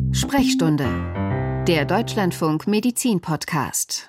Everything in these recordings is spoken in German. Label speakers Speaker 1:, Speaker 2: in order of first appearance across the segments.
Speaker 1: Sprechstunde, der Deutschlandfunk Medizin-Podcast.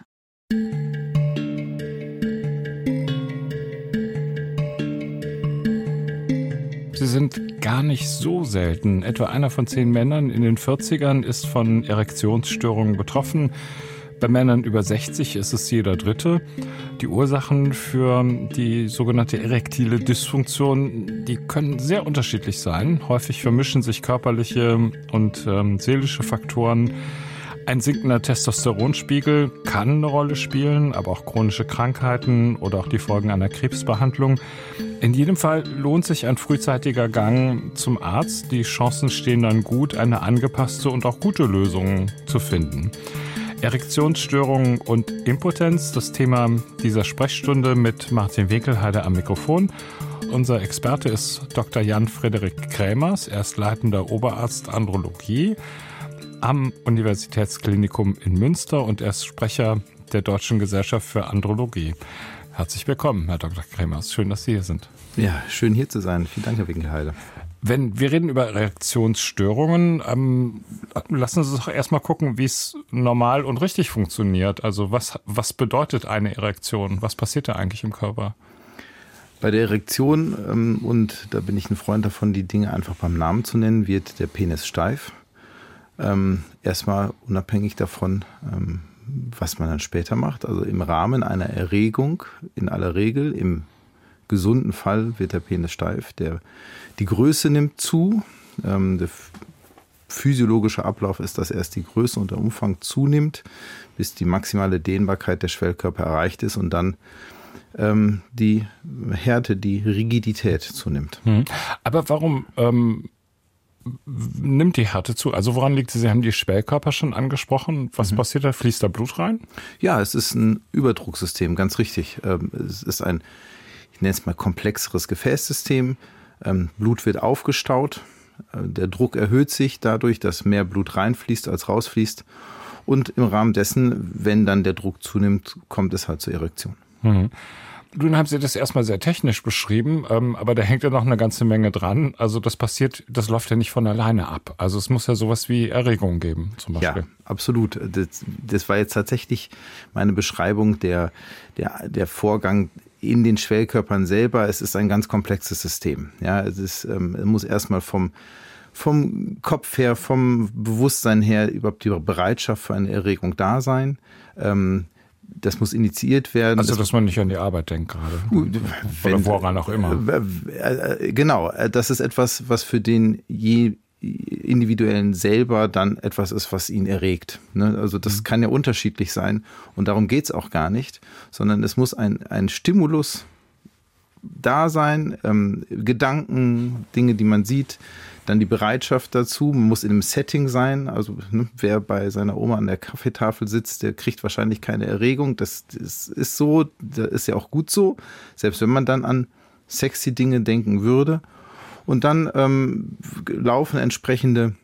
Speaker 2: Sie sind gar nicht so selten. Etwa einer von 10 Männern in den 40ern ist von Erektionsstörungen betroffen. Bei Männern über 60 ist es jeder Dritte. Die Ursachen für die sogenannte erektile Dysfunktion, die können sehr unterschiedlich sein. Häufig vermischen sich körperliche und seelische Faktoren. Ein sinkender Testosteronspiegel kann eine Rolle spielen, aber auch chronische Krankheiten oder auch die Folgen einer Krebsbehandlung. In jedem Fall lohnt sich ein frühzeitiger Gang zum Arzt. Die Chancen stehen dann gut, eine angepasste und auch gute Lösung zu finden. Erektionsstörungen und Impotenz, das Thema dieser Sprechstunde mit Martin Winkelheide am Mikrofon. Unser Experte ist Dr. Jan-Frederik Krämers. Er ist leitender Oberarzt Andrologie am Universitätsklinikum in Münster und er ist Sprecher der Deutschen Gesellschaft für Andrologie. Herzlich willkommen, Herr Dr. Krämers. Schön, dass Sie hier sind.
Speaker 3: Ja, schön hier zu sein. Vielen Dank, Herr Winkelheide.
Speaker 2: Wenn wir reden über Erektionsstörungen, lassen Sie uns doch erstmal gucken, wie es normal und richtig funktioniert. Also was bedeutet eine Erektion? Was passiert da eigentlich im Körper?
Speaker 3: Bei der Erektion, und da bin ich ein Freund davon, die Dinge einfach beim Namen zu nennen, wird der Penis steif. Erstmal unabhängig davon, was man dann später macht. Also im Rahmen einer Erregung, in aller Regel, im gesunden Fall wird der Penis steif. Die Größe nimmt zu. Der physiologische Ablauf ist, dass erst die Größe und der Umfang zunimmt, bis die maximale Dehnbarkeit der Schwellkörper erreicht ist und dann die Härte, die Rigidität zunimmt.
Speaker 2: Aber warum nimmt die Härte zu? Also woran liegt sie? Sie haben die Schwellkörper schon angesprochen. Was passiert da? Fließt da Blut rein? Ja,
Speaker 3: es ist ein Überdrucksystem, ganz richtig. Es ist ein, ich nenne es mal, komplexeres Gefäßsystem. Blut wird aufgestaut. Der Druck erhöht sich dadurch, dass mehr Blut reinfließt als rausfließt. Und im Rahmen dessen, wenn dann der Druck zunimmt, kommt es halt zur Erektion.
Speaker 2: Nun haben Sie das erstmal sehr technisch beschrieben, aber da hängt ja noch eine ganze Menge dran. Also das läuft ja nicht von alleine ab. Also es muss ja sowas wie Erregung geben, zum Beispiel.
Speaker 3: Ja, absolut. Das war jetzt tatsächlich meine Beschreibung der Vorgang in den Schwellkörpern selber. Es ist ein ganz komplexes System. Ja, es muss erstmal vom Kopf her, vom Bewusstsein her überhaupt die Bereitschaft für eine Erregung da sein. Das muss initiiert werden.
Speaker 2: Also, dass man nicht an die Arbeit denkt gerade. Oder woran auch immer.
Speaker 3: Genau, das ist etwas, was für den Individuellen selber dann etwas ist, was ihn erregt. Also das kann ja unterschiedlich sein und darum geht's auch gar nicht, sondern es muss ein Stimulus da sein, Gedanken, Dinge, die man sieht, dann die Bereitschaft dazu, man muss in einem Setting sein, also wer bei seiner Oma an der Kaffeetafel sitzt, der kriegt wahrscheinlich keine Erregung, das ist so, das ist ja auch gut so, selbst wenn man dann an sexy Dinge denken würde und dann laufen entsprechende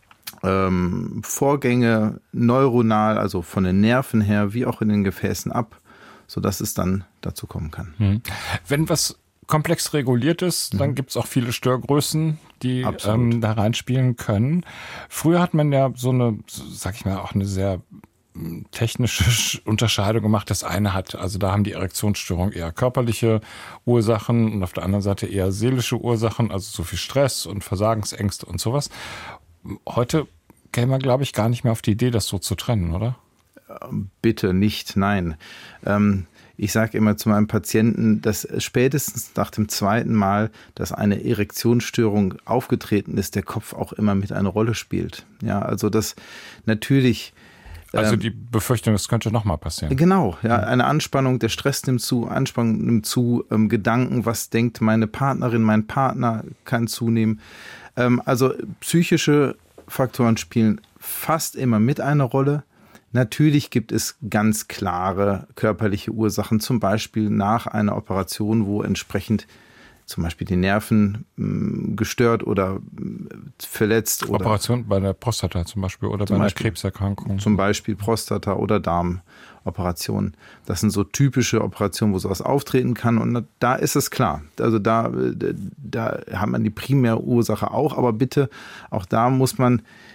Speaker 3: Vorgänge neuronal, also von den Nerven her, wie auch in den Gefäßen ab, sodass es dann dazu kommen kann.
Speaker 2: Wenn was komplex reguliert ist, dann gibt es auch viele Störgrößen, die da reinspielen können. Früher hat man ja so eine, sag ich mal, auch eine sehr technische Unterscheidung gemacht. Das eine da haben die Erektionsstörungen eher körperliche Ursachen und auf der anderen Seite eher seelische Ursachen, also so viel Stress und Versagensängste und sowas. Heute käme man, glaube ich, gar nicht mehr auf die Idee, das so zu trennen, oder?
Speaker 3: Bitte nicht, nein. Ich sage immer zu meinem Patienten, dass spätestens nach dem zweiten Mal, dass eine Erektionsstörung aufgetreten ist, der Kopf auch immer mit eine Rolle spielt. Ja, also das natürlich.
Speaker 2: Also die Befürchtung, es könnte nochmal passieren.
Speaker 3: Genau, ja, eine Anspannung, der Stress nimmt zu, Anspannung nimmt zu, Gedanken, was denkt meine Partnerin, mein Partner kann zunehmen. Also psychische Faktoren spielen fast immer mit eine Rolle. Natürlich gibt es ganz klare körperliche Ursachen, zum Beispiel nach einer Operation, wo entsprechend zum Beispiel die Nerven gestört oder verletzt.
Speaker 2: Operation bei der Prostata zum Beispiel oder bei einer Krebserkrankung.
Speaker 3: Zum Beispiel Prostata- oder Darmoperationen. Das sind so typische Operationen, wo sowas auftreten kann. Und da ist es klar. Also da hat man die Primärursache auch. Aber bitte, auch da muss man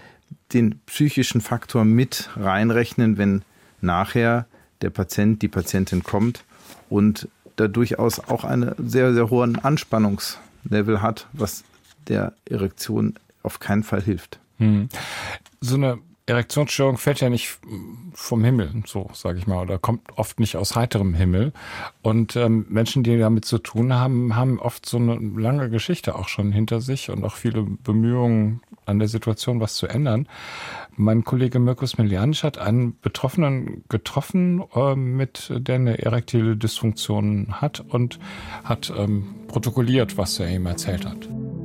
Speaker 3: den psychischen Faktor mit reinrechnen, wenn nachher der Patient, die Patientin kommt und da durchaus auch einen sehr, sehr hohen Anspannungslevel hat, was der Erektion auf keinen Fall hilft.
Speaker 2: So eine Erektionsstörung fällt ja nicht vom Himmel, so sage ich mal, oder kommt oft nicht aus heiterem Himmel. Und Menschen, die damit zu tun haben, haben oft so eine lange Geschichte auch schon hinter sich und auch viele Bemühungen an der Situation, was zu ändern. Mein Kollege Mirko Smiljanic hat einen Betroffenen getroffen, der eine erektile Dysfunktion hat und hat protokolliert, was er ihm erzählt hat.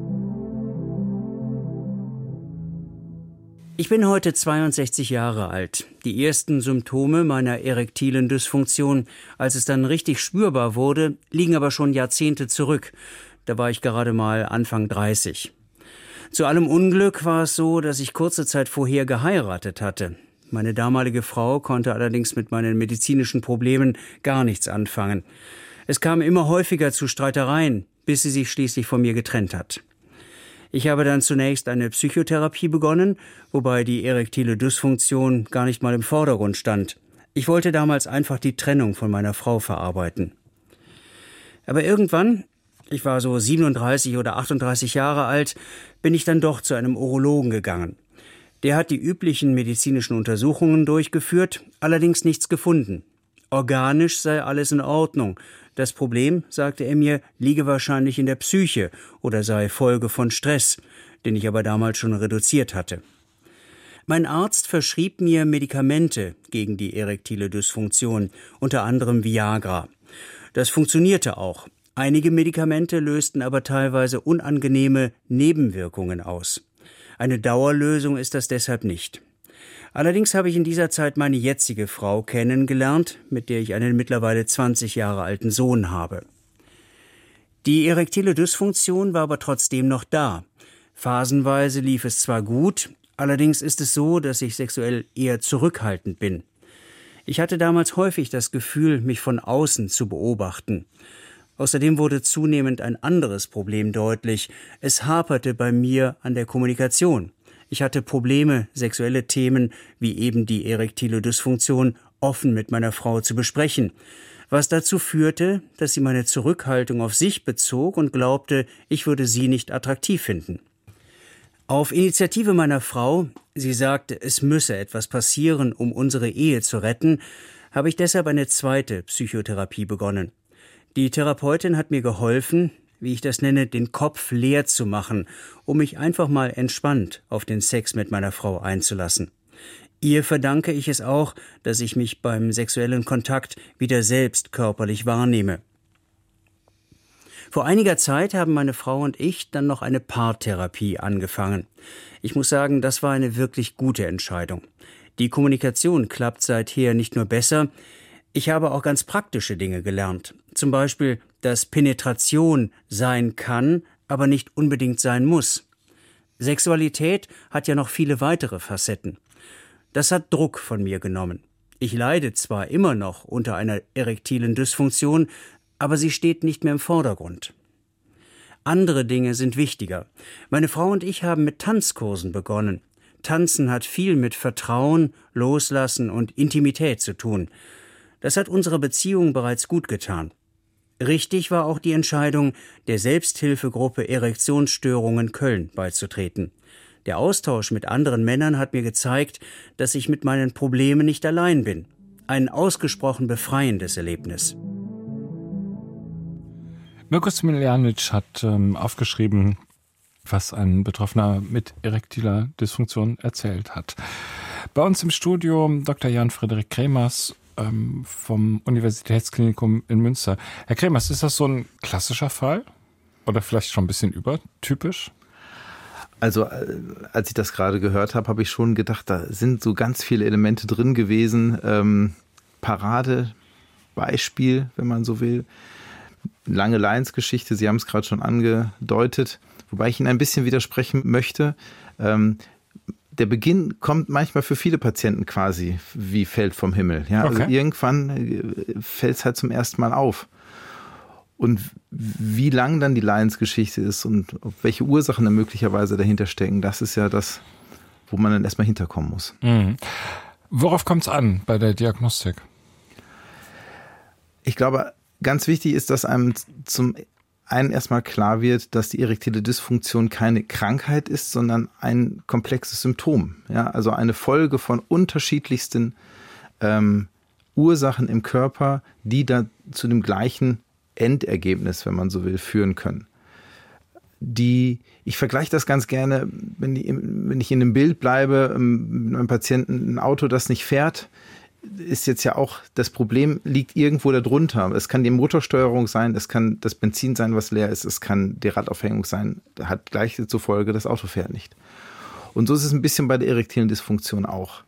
Speaker 4: Ich bin heute 62 Jahre alt. Die ersten Symptome meiner erektilen Dysfunktion, als es dann richtig spürbar wurde, liegen aber schon Jahrzehnte zurück. Da war ich gerade mal Anfang 30. Zu allem Unglück war es so, dass ich kurze Zeit vorher geheiratet hatte. Meine damalige Frau konnte allerdings mit meinen medizinischen Problemen gar nichts anfangen. Es kam immer häufiger zu Streitereien, bis sie sich schließlich von mir getrennt hat. Ich habe dann zunächst eine Psychotherapie begonnen, wobei die erektile Dysfunktion gar nicht mal im Vordergrund stand. Ich wollte damals einfach die Trennung von meiner Frau verarbeiten. Aber irgendwann, ich war so 37 oder 38 Jahre alt, bin ich dann doch zu einem Urologen gegangen. Der hat die üblichen medizinischen Untersuchungen durchgeführt, allerdings nichts gefunden. Organisch sei alles in Ordnung. Das Problem, sagte er mir, liege wahrscheinlich in der Psyche oder sei Folge von Stress, den ich aber damals schon reduziert hatte. Mein Arzt verschrieb mir Medikamente gegen die erektile Dysfunktion, unter anderem Viagra. Das funktionierte auch. Einige Medikamente lösten aber teilweise unangenehme Nebenwirkungen aus. Eine Dauerlösung ist das deshalb nicht. Allerdings habe ich in dieser Zeit meine jetzige Frau kennengelernt, mit der ich einen mittlerweile 20 Jahre alten Sohn habe. Die erektile Dysfunktion war aber trotzdem noch da. Phasenweise lief es zwar gut, allerdings ist es so, dass ich sexuell eher zurückhaltend bin. Ich hatte damals häufig das Gefühl, mich von außen zu beobachten. Außerdem wurde zunehmend ein anderes Problem deutlich. Es haperte bei mir an der Kommunikation. Ich hatte Probleme, sexuelle Themen wie eben die erektile Dysfunktion offen mit meiner Frau zu besprechen, was dazu führte, dass sie meine Zurückhaltung auf sich bezog und glaubte, ich würde sie nicht attraktiv finden. Auf Initiative meiner Frau, sie sagte, es müsse etwas passieren, um unsere Ehe zu retten, habe ich deshalb eine zweite Psychotherapie begonnen. Die Therapeutin hat mir geholfen, wie ich das nenne, den Kopf leer zu machen, um mich einfach mal entspannt auf den Sex mit meiner Frau einzulassen. Ihr verdanke ich es auch, dass ich mich beim sexuellen Kontakt wieder selbst körperlich wahrnehme. Vor einiger Zeit haben meine Frau und ich dann noch eine Paartherapie angefangen. Ich muss sagen, das war eine wirklich gute Entscheidung. Die Kommunikation klappt seither nicht nur besser, ich habe auch ganz praktische Dinge gelernt. Zum Beispiel, dass Penetration sein kann, aber nicht unbedingt sein muss. Sexualität hat ja noch viele weitere Facetten. Das hat Druck von mir genommen. Ich leide zwar immer noch unter einer erektilen Dysfunktion, aber sie steht nicht mehr im Vordergrund. Andere Dinge sind wichtiger. Meine Frau und ich haben mit Tanzkursen begonnen. Tanzen hat viel mit Vertrauen, Loslassen und Intimität zu tun. Das hat unserer Beziehung bereits gut getan. Richtig war auch die Entscheidung, der Selbsthilfegruppe Erektionsstörungen Köln beizutreten. Der Austausch mit anderen Männern hat mir gezeigt, dass ich mit meinen Problemen nicht allein bin. Ein ausgesprochen befreiendes Erlebnis.
Speaker 2: Mirko Smiljanic hat aufgeschrieben, was ein Betroffener mit erektiler Dysfunktion erzählt hat. Bei uns im Studio Dr. Jan-Frederik Kremers vom Universitätsklinikum in Münster. Herr Kremers, ist das so ein klassischer Fall? Oder vielleicht schon ein bisschen übertypisch?
Speaker 3: Also, als ich das gerade gehört habe, habe ich schon gedacht, da sind so ganz viele Elemente drin gewesen. Paradebeispiel, wenn man so will. Lange Leidensgeschichte, Sie haben es gerade schon angedeutet, wobei ich Ihnen ein bisschen widersprechen möchte. Der Beginn kommt manchmal für viele Patienten quasi wie fällt vom Himmel. Ja, okay. Also irgendwann fällt es halt zum ersten Mal auf. Und wie lang dann die Leidensgeschichte ist und welche Ursachen da möglicherweise dahinter stecken, das ist ja das, wo man dann erstmal hinterkommen muss.
Speaker 2: Mhm. Worauf kommt es an bei der Diagnostik?
Speaker 3: Ich glaube, ganz wichtig ist, dass einem zum einen erstmal klar wird, dass die erektile Dysfunktion keine Krankheit ist, sondern ein komplexes Symptom. Ja, also eine Folge von unterschiedlichsten Ursachen im Körper, die da zu dem gleichen Endergebnis, wenn man so will, führen können. Ich vergleiche das ganz gerne, wenn ich in einem Bild bleibe, mit einem Patienten, ein Auto, das nicht fährt, ist jetzt ja auch, das Problem liegt irgendwo darunter. Es kann die Motorsteuerung sein, es kann das Benzin sein, was leer ist, es kann die Radaufhängung sein, hat gleich zur Folge, das Auto fährt nicht. Und so ist es ein bisschen bei der erektilen Dysfunktion auch.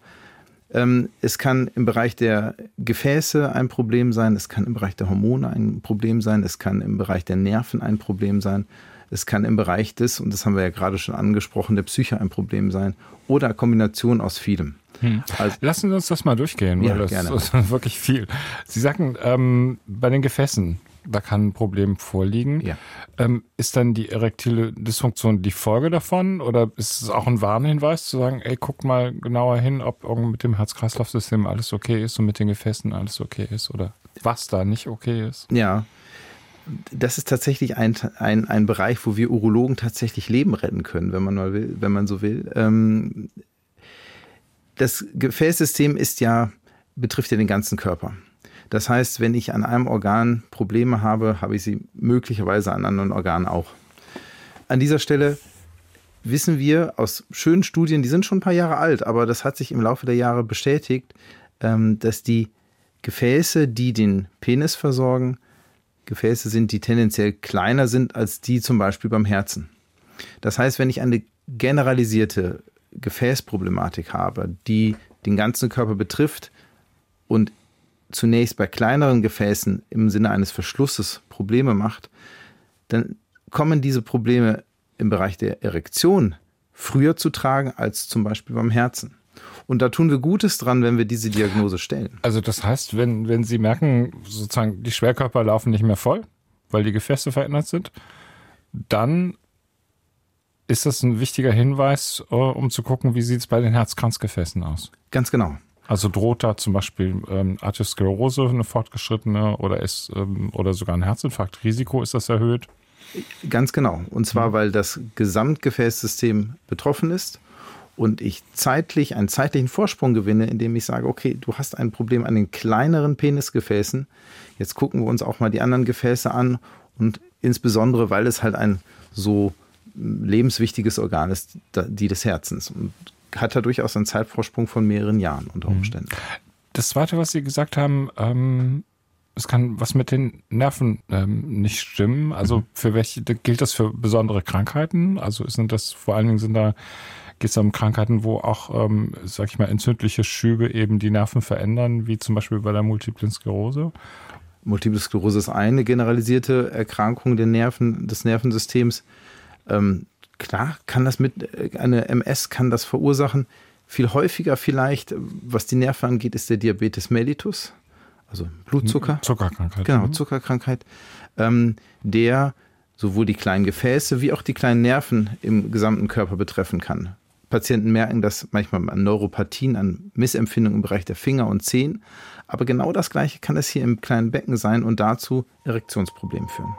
Speaker 3: Es kann im Bereich der Gefäße ein Problem sein, es kann im Bereich der Hormone ein Problem sein, es kann im Bereich der Nerven ein Problem sein, es kann im Bereich und das haben wir ja gerade schon angesprochen, der Psyche ein Problem sein oder Kombination aus vielem.
Speaker 2: Also, lassen Sie uns das mal durchgehen, weil das ist wirklich viel. Sie sagten, bei den Gefäßen, da kann ein Problem vorliegen.
Speaker 3: Ja.
Speaker 2: Ist dann die erektile Dysfunktion die Folge davon oder ist es auch ein Warnhinweis zu sagen, ey, guck mal genauer hin, ob mit dem Herz-Kreislauf-System alles okay ist und mit den Gefäßen alles okay ist oder was da nicht okay ist?
Speaker 3: Ja, das ist tatsächlich ein Bereich, wo wir Urologen tatsächlich Leben retten können, wenn man so will. Das Gefäßsystem betrifft ja den ganzen Körper. Das heißt, wenn ich an einem Organ Probleme habe, habe ich sie möglicherweise an anderen Organen auch. An dieser Stelle wissen wir aus schönen Studien, die sind schon ein paar Jahre alt, aber das hat sich im Laufe der Jahre bestätigt, dass die Gefäße, die den Penis versorgen, Gefäße sind, die tendenziell kleiner sind als die zum Beispiel beim Herzen. Das heißt, wenn ich eine generalisierte Gefäßproblematik habe, die den ganzen Körper betrifft und zunächst bei kleineren Gefäßen im Sinne eines Verschlusses Probleme macht, dann kommen diese Probleme im Bereich der Erektion früher zu tragen als zum Beispiel beim Herzen. Und da tun wir Gutes dran, wenn wir diese Diagnose stellen.
Speaker 2: Also das heißt, wenn Sie merken, sozusagen die Schwerkörper laufen nicht mehr voll, weil die Gefäße verändert sind, dann ist das ein wichtiger Hinweis, um zu gucken, wie sieht es bei den Herzkranzgefäßen aus?
Speaker 3: Ganz genau.
Speaker 2: Also droht da zum Beispiel Arteriosklerose, eine fortgeschrittene, oder sogar ein Herzinfarkt? Risiko, ist das erhöht?
Speaker 3: Ganz genau. Und zwar, weil das Gesamtgefäßsystem betroffen ist und ich einen zeitlichen Vorsprung gewinne, indem ich sage, okay, du hast ein Problem an den kleineren Penisgefäßen. Jetzt gucken wir uns auch mal die anderen Gefäße an und insbesondere, weil es halt ein so lebenswichtiges Organ ist, die des Herzens. Und hat er durchaus einen Zeitvorsprung von mehreren Jahren unter Umständen.
Speaker 2: Das Zweite, was Sie gesagt haben, es kann was mit den Nerven nicht stimmen. Also für welche gilt das für besondere Krankheiten? Also geht es um Krankheiten, wo auch, sag ich mal, entzündliche Schübe eben die Nerven verändern, wie zum Beispiel bei der Multiplen Sklerose?
Speaker 3: Multiple Sklerose ist eine generalisierte Erkrankung des Nervensystems. Klar, eine MS kann das verursachen. Viel häufiger vielleicht, was die Nerven angeht, ist der Diabetes mellitus, also Blutzucker.
Speaker 2: Zuckerkrankheit.
Speaker 3: Genau, Zuckerkrankheit, der sowohl die kleinen Gefäße wie auch die kleinen Nerven im gesamten Körper betreffen kann. Patienten merken das manchmal an Neuropathien, an Missempfindungen im Bereich der Finger und Zehen. Aber genau das Gleiche kann es hier im kleinen Becken sein und dazu Erektionsproblemen führen.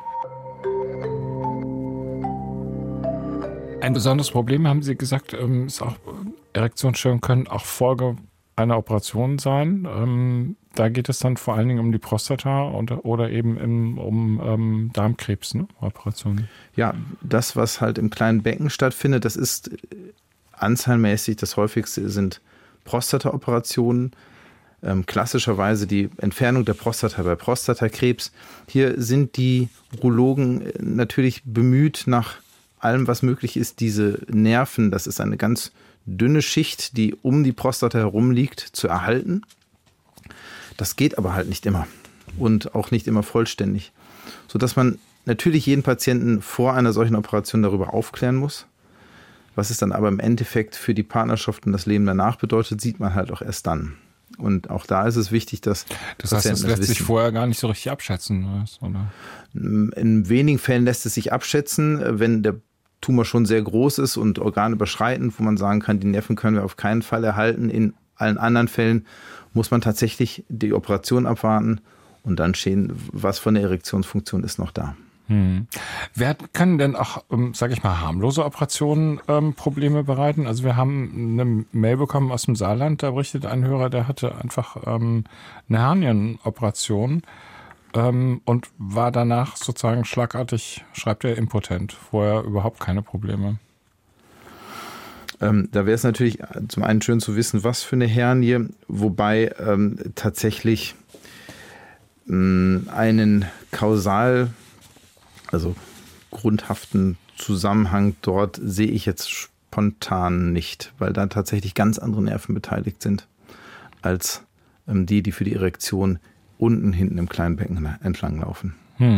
Speaker 2: Ein besonderes Problem, haben Sie gesagt, ist auch, Erektionsstörungen können auch Folge einer Operation sein. Da geht es dann vor allen Dingen um die Prostata oder eben um Darmkrebs, ne? Operationen.
Speaker 3: Ja, das, was halt im kleinen Becken stattfindet, das ist anzahlmäßig das häufigste sind Prostata-Operationen. Klassischerweise die Entfernung der Prostata bei Prostatakrebs. Hier sind die Urologen natürlich bemüht, nach allem, was möglich ist, diese Nerven, das ist eine ganz dünne Schicht, die um die Prostata herum liegt, zu erhalten. Das geht aber halt nicht immer und auch nicht immer vollständig, sodass man natürlich jeden Patienten vor einer solchen Operation darüber aufklären muss. Was es dann aber im Endeffekt für die Partnerschaft und das Leben danach bedeutet, sieht man halt auch erst dann. Und auch da ist es wichtig, dass
Speaker 2: das heißt, es lässt sich vorher gar nicht so richtig abschätzen, oder?
Speaker 3: In wenigen Fällen lässt es sich abschätzen, wenn der Tumor schon sehr groß ist und organüberschreitend, wo man sagen kann, die Nerven können wir auf keinen Fall erhalten. In allen anderen Fällen muss man tatsächlich die Operation abwarten und dann sehen, was von der Erektionsfunktion ist noch da.
Speaker 2: Wer kann denn auch, sage ich mal, harmlose Operationen Probleme bereiten? Also wir haben eine Mail bekommen aus dem Saarland, da berichtet ein Hörer, der hatte einfach eine Hernienoperation und war danach sozusagen schlagartig, schreibt er, impotent, vorher überhaupt keine Probleme.
Speaker 3: Da wäre es natürlich zum einen schön zu wissen, was für eine Hernie, wobei tatsächlich einen also grundhaften Zusammenhang dort sehe ich jetzt spontan nicht, weil da tatsächlich ganz andere Nerven beteiligt sind als die für die Erektion unten hinten im kleinen Becken entlang laufen.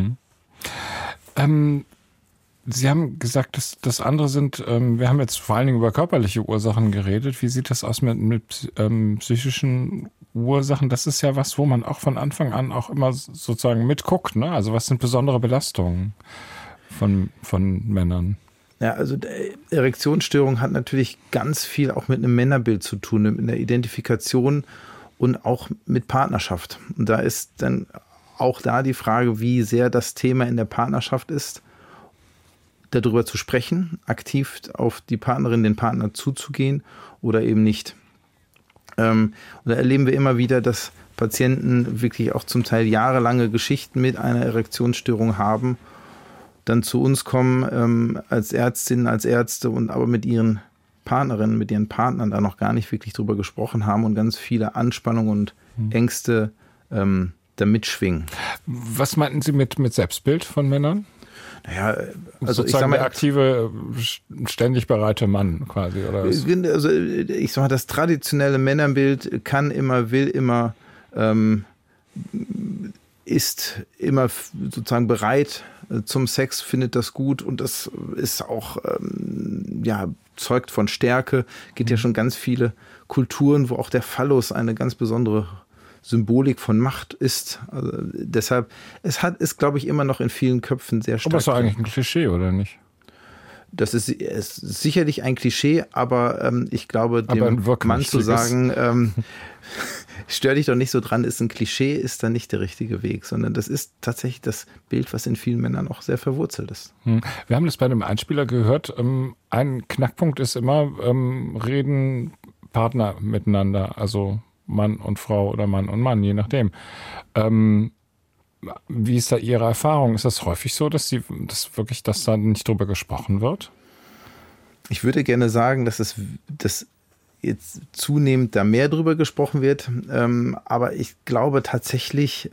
Speaker 2: Sie haben gesagt, dass das andere sind, wir haben jetzt vor allen Dingen über körperliche Ursachen geredet. Wie sieht das aus mit psychischen Ursachen? Das ist ja was, wo man auch von Anfang an auch immer sozusagen mitguckt, ne? Also was sind besondere Belastungen von Männern?
Speaker 3: Ja, also Erektionsstörung hat natürlich ganz viel auch mit einem Männerbild zu tun, mit einer Identifikation und auch mit Partnerschaft. Und da ist dann auch da die Frage, wie sehr das Thema in der Partnerschaft ist, darüber zu sprechen, aktiv auf die Partnerin, den Partner zuzugehen oder eben nicht. Und da erleben wir immer wieder, dass Patienten wirklich auch zum Teil jahrelange Geschichten mit einer Erektionsstörung haben, dann zu uns kommen als Ärztinnen, als Ärzte und aber mit ihren Partnerinnen, mit ihren Partnern da noch gar nicht wirklich drüber gesprochen haben und ganz viele Anspannungen und Ängste da mitschwingen.
Speaker 2: Was meinten Sie mit Selbstbild von Männern?
Speaker 3: Naja, also
Speaker 2: sozusagen
Speaker 3: ich sag mal,
Speaker 2: der aktive, ständig bereite Mann quasi, oder?
Speaker 3: Also ich sag mal, das traditionelle Männerbild kann immer, will immer, ist immer sozusagen bereit zum Sex, findet das gut und das ist auch, zeugt von Stärke. Gibt ja schon ganz viele Kulturen, wo auch der Phallus eine ganz besondere Symbolik von Macht ist. Also deshalb, ist, glaube ich, immer noch in vielen Köpfen sehr stark.
Speaker 2: Aber das ist doch eigentlich ein Klischee, oder nicht?
Speaker 3: Das ist sicherlich ein Klischee, aber ich glaube, dem Mann zu sagen, stör dich doch nicht so dran, ist ein Klischee, ist dann nicht der richtige Weg, sondern das ist tatsächlich das Bild, was in vielen Männern auch sehr verwurzelt ist.
Speaker 2: Wir haben das bei einem Einspieler gehört. Ein Knackpunkt ist immer, reden Partner miteinander, also Mann und Frau oder Mann und Mann, je nachdem. Wie ist da Ihre Erfahrung? Ist das häufig so, dass da nicht drüber gesprochen wird?
Speaker 3: Ich würde gerne sagen, dass jetzt zunehmend da mehr drüber gesprochen wird. Aber ich glaube tatsächlich,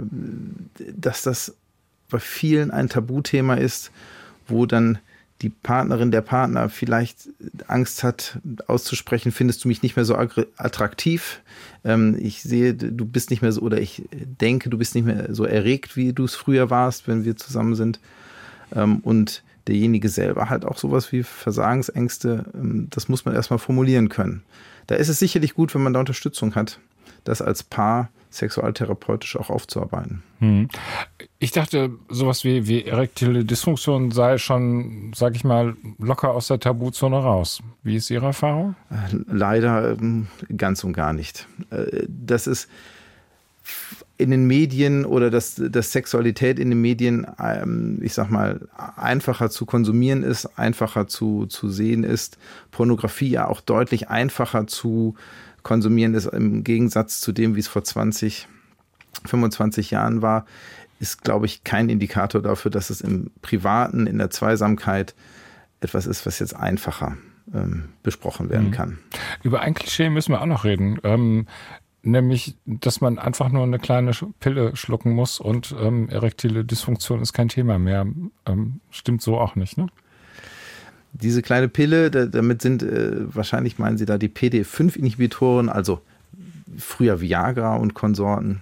Speaker 3: dass das bei vielen ein Tabuthema ist, wo dann die Partnerin, der Partner vielleicht Angst hat, auszusprechen, findest du mich nicht mehr so attraktiv. Ich sehe, du bist nicht mehr so, oder ich denke, du bist nicht mehr so erregt, wie du es früher warst, wenn wir zusammen sind. Und derjenige selber hat auch sowas wie Versagensängste. Das muss man erstmal formulieren können. Da ist es sicherlich gut, wenn man da Unterstützung hat, das als Paar sexualtherapeutisch auch aufzuarbeiten.
Speaker 2: Ich dachte, sowas wie erektile Dysfunktion sei schon, sag ich mal, locker aus der Tabuzone raus. Wie ist Ihre Erfahrung?
Speaker 3: Leider ganz und gar nicht. Das ist in den Medien oder dass Sexualität in den Medien, ich sag mal, einfacher zu konsumieren ist, einfacher zu sehen ist. Pornografie ja auch deutlich einfacher zu konsumieren ist im Gegensatz zu dem, wie es vor 20, 25 Jahren war, ist, glaube ich, kein Indikator dafür, dass es im Privaten, in der Zweisamkeit etwas ist, was jetzt einfacher besprochen werden kann. Über
Speaker 2: ein Klischee müssen wir auch noch reden. Nämlich, dass man einfach nur eine kleine Pille schlucken muss und erektile Dysfunktion ist kein Thema mehr. Stimmt so auch nicht, ne?
Speaker 3: Diese kleine Pille, damit sind, wahrscheinlich meinen Sie da die PD5-Inhibitoren, also früher Viagra und Konsorten.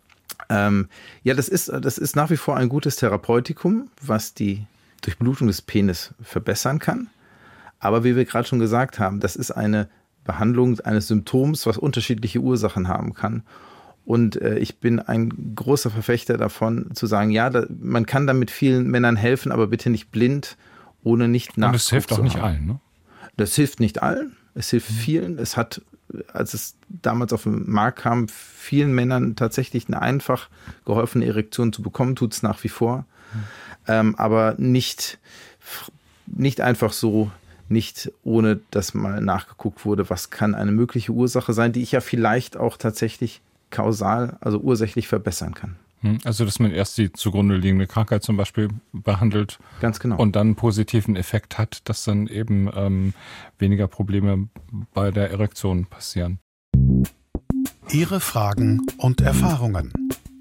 Speaker 3: Das ist nach wie vor ein gutes Therapeutikum, was die Durchblutung des Penis verbessern kann. Aber wie wir gerade schon gesagt haben, das ist eine Behandlung eines Symptoms, was unterschiedliche Ursachen haben kann. Und ich bin ein großer Verfechter davon, zu sagen, ja, man kann damit vielen Männern helfen, aber bitte nicht blind ohne nicht nachzugucken.
Speaker 2: Und es hilft auch nicht allen, ne?
Speaker 3: Das hilft nicht allen, es hilft vielen. Es hat, als es damals auf den Markt kam, vielen Männern tatsächlich eine einfach geholfene Erektion zu bekommen, tut es nach wie vor. Aber nicht einfach so, nicht ohne dass mal nachgeguckt wurde, was kann eine mögliche Ursache sein, die ich ja vielleicht auch tatsächlich kausal, also ursächlich verbessern kann.
Speaker 2: Also, dass man erst die zugrunde liegende Krankheit zum Beispiel behandelt.
Speaker 3: Ganz genau.
Speaker 2: Und dann einen positiven Effekt hat, dass dann eben weniger Probleme bei der Erektion passieren.
Speaker 5: Ihre Fragen und Erfahrungen.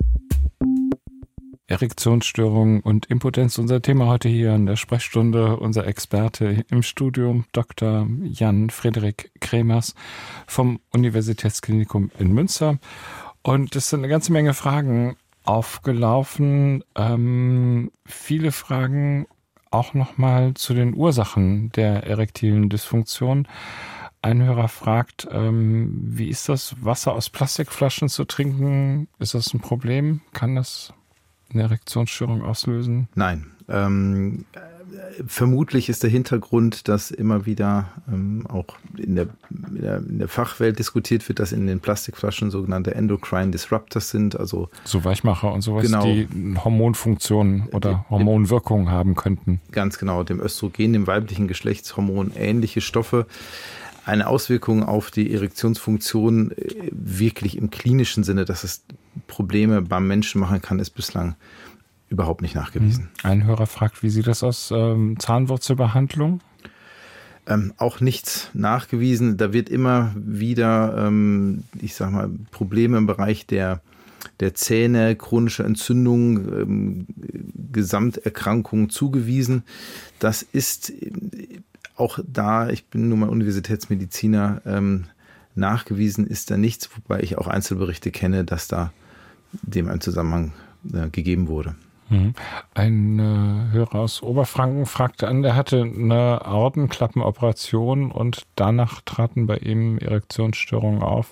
Speaker 2: Erektionsstörungen und Impotenz, unser Thema heute hier in der Sprechstunde. Unser Experte im Studium, Dr. Jan Frederik Kremers vom Universitätsklinikum in Münster. Und es sind eine ganze Menge Fragen aufgelaufen. Viele Fragen auch nochmal zu den Ursachen der erektilen Dysfunktion. Ein Hörer fragt, wie ist das, Wasser aus Plastikflaschen zu trinken? Ist das ein Problem? Kann das eine Erektionsstörung auslösen?
Speaker 3: Nein. Vermutlich ist der Hintergrund, dass immer wieder auch in der Fachwelt diskutiert wird, dass in den Plastikflaschen sogenannte Endocrine Disruptors sind, also
Speaker 2: so Weichmacher und sowas,
Speaker 3: genau,
Speaker 2: die Hormonfunktionen oder Hormonwirkungen haben könnten.
Speaker 3: Ganz genau, dem Östrogen, dem weiblichen Geschlechtshormon ähnliche Stoffe. Eine Auswirkung auf die Erektionsfunktion wirklich im klinischen Sinne, dass es Probleme beim Menschen machen kann, ist bislang überhaupt nicht nachgewiesen.
Speaker 2: Ein Hörer fragt, wie sieht das aus, Zahnwurzelbehandlung?
Speaker 3: Auch nichts nachgewiesen. Da wird immer wieder, Probleme im Bereich der Zähne, chronische Entzündungen, Gesamterkrankungen zugewiesen. Das ist auch da, ich bin nun mal Universitätsmediziner, nachgewiesen ist da nichts, wobei ich auch Einzelberichte kenne, dass da dem ein Zusammenhang gegeben wurde.
Speaker 2: Ein Hörer aus Oberfranken fragte an, der hatte eine Aortenklappenoperation und danach traten bei ihm Erektionsstörungen auf.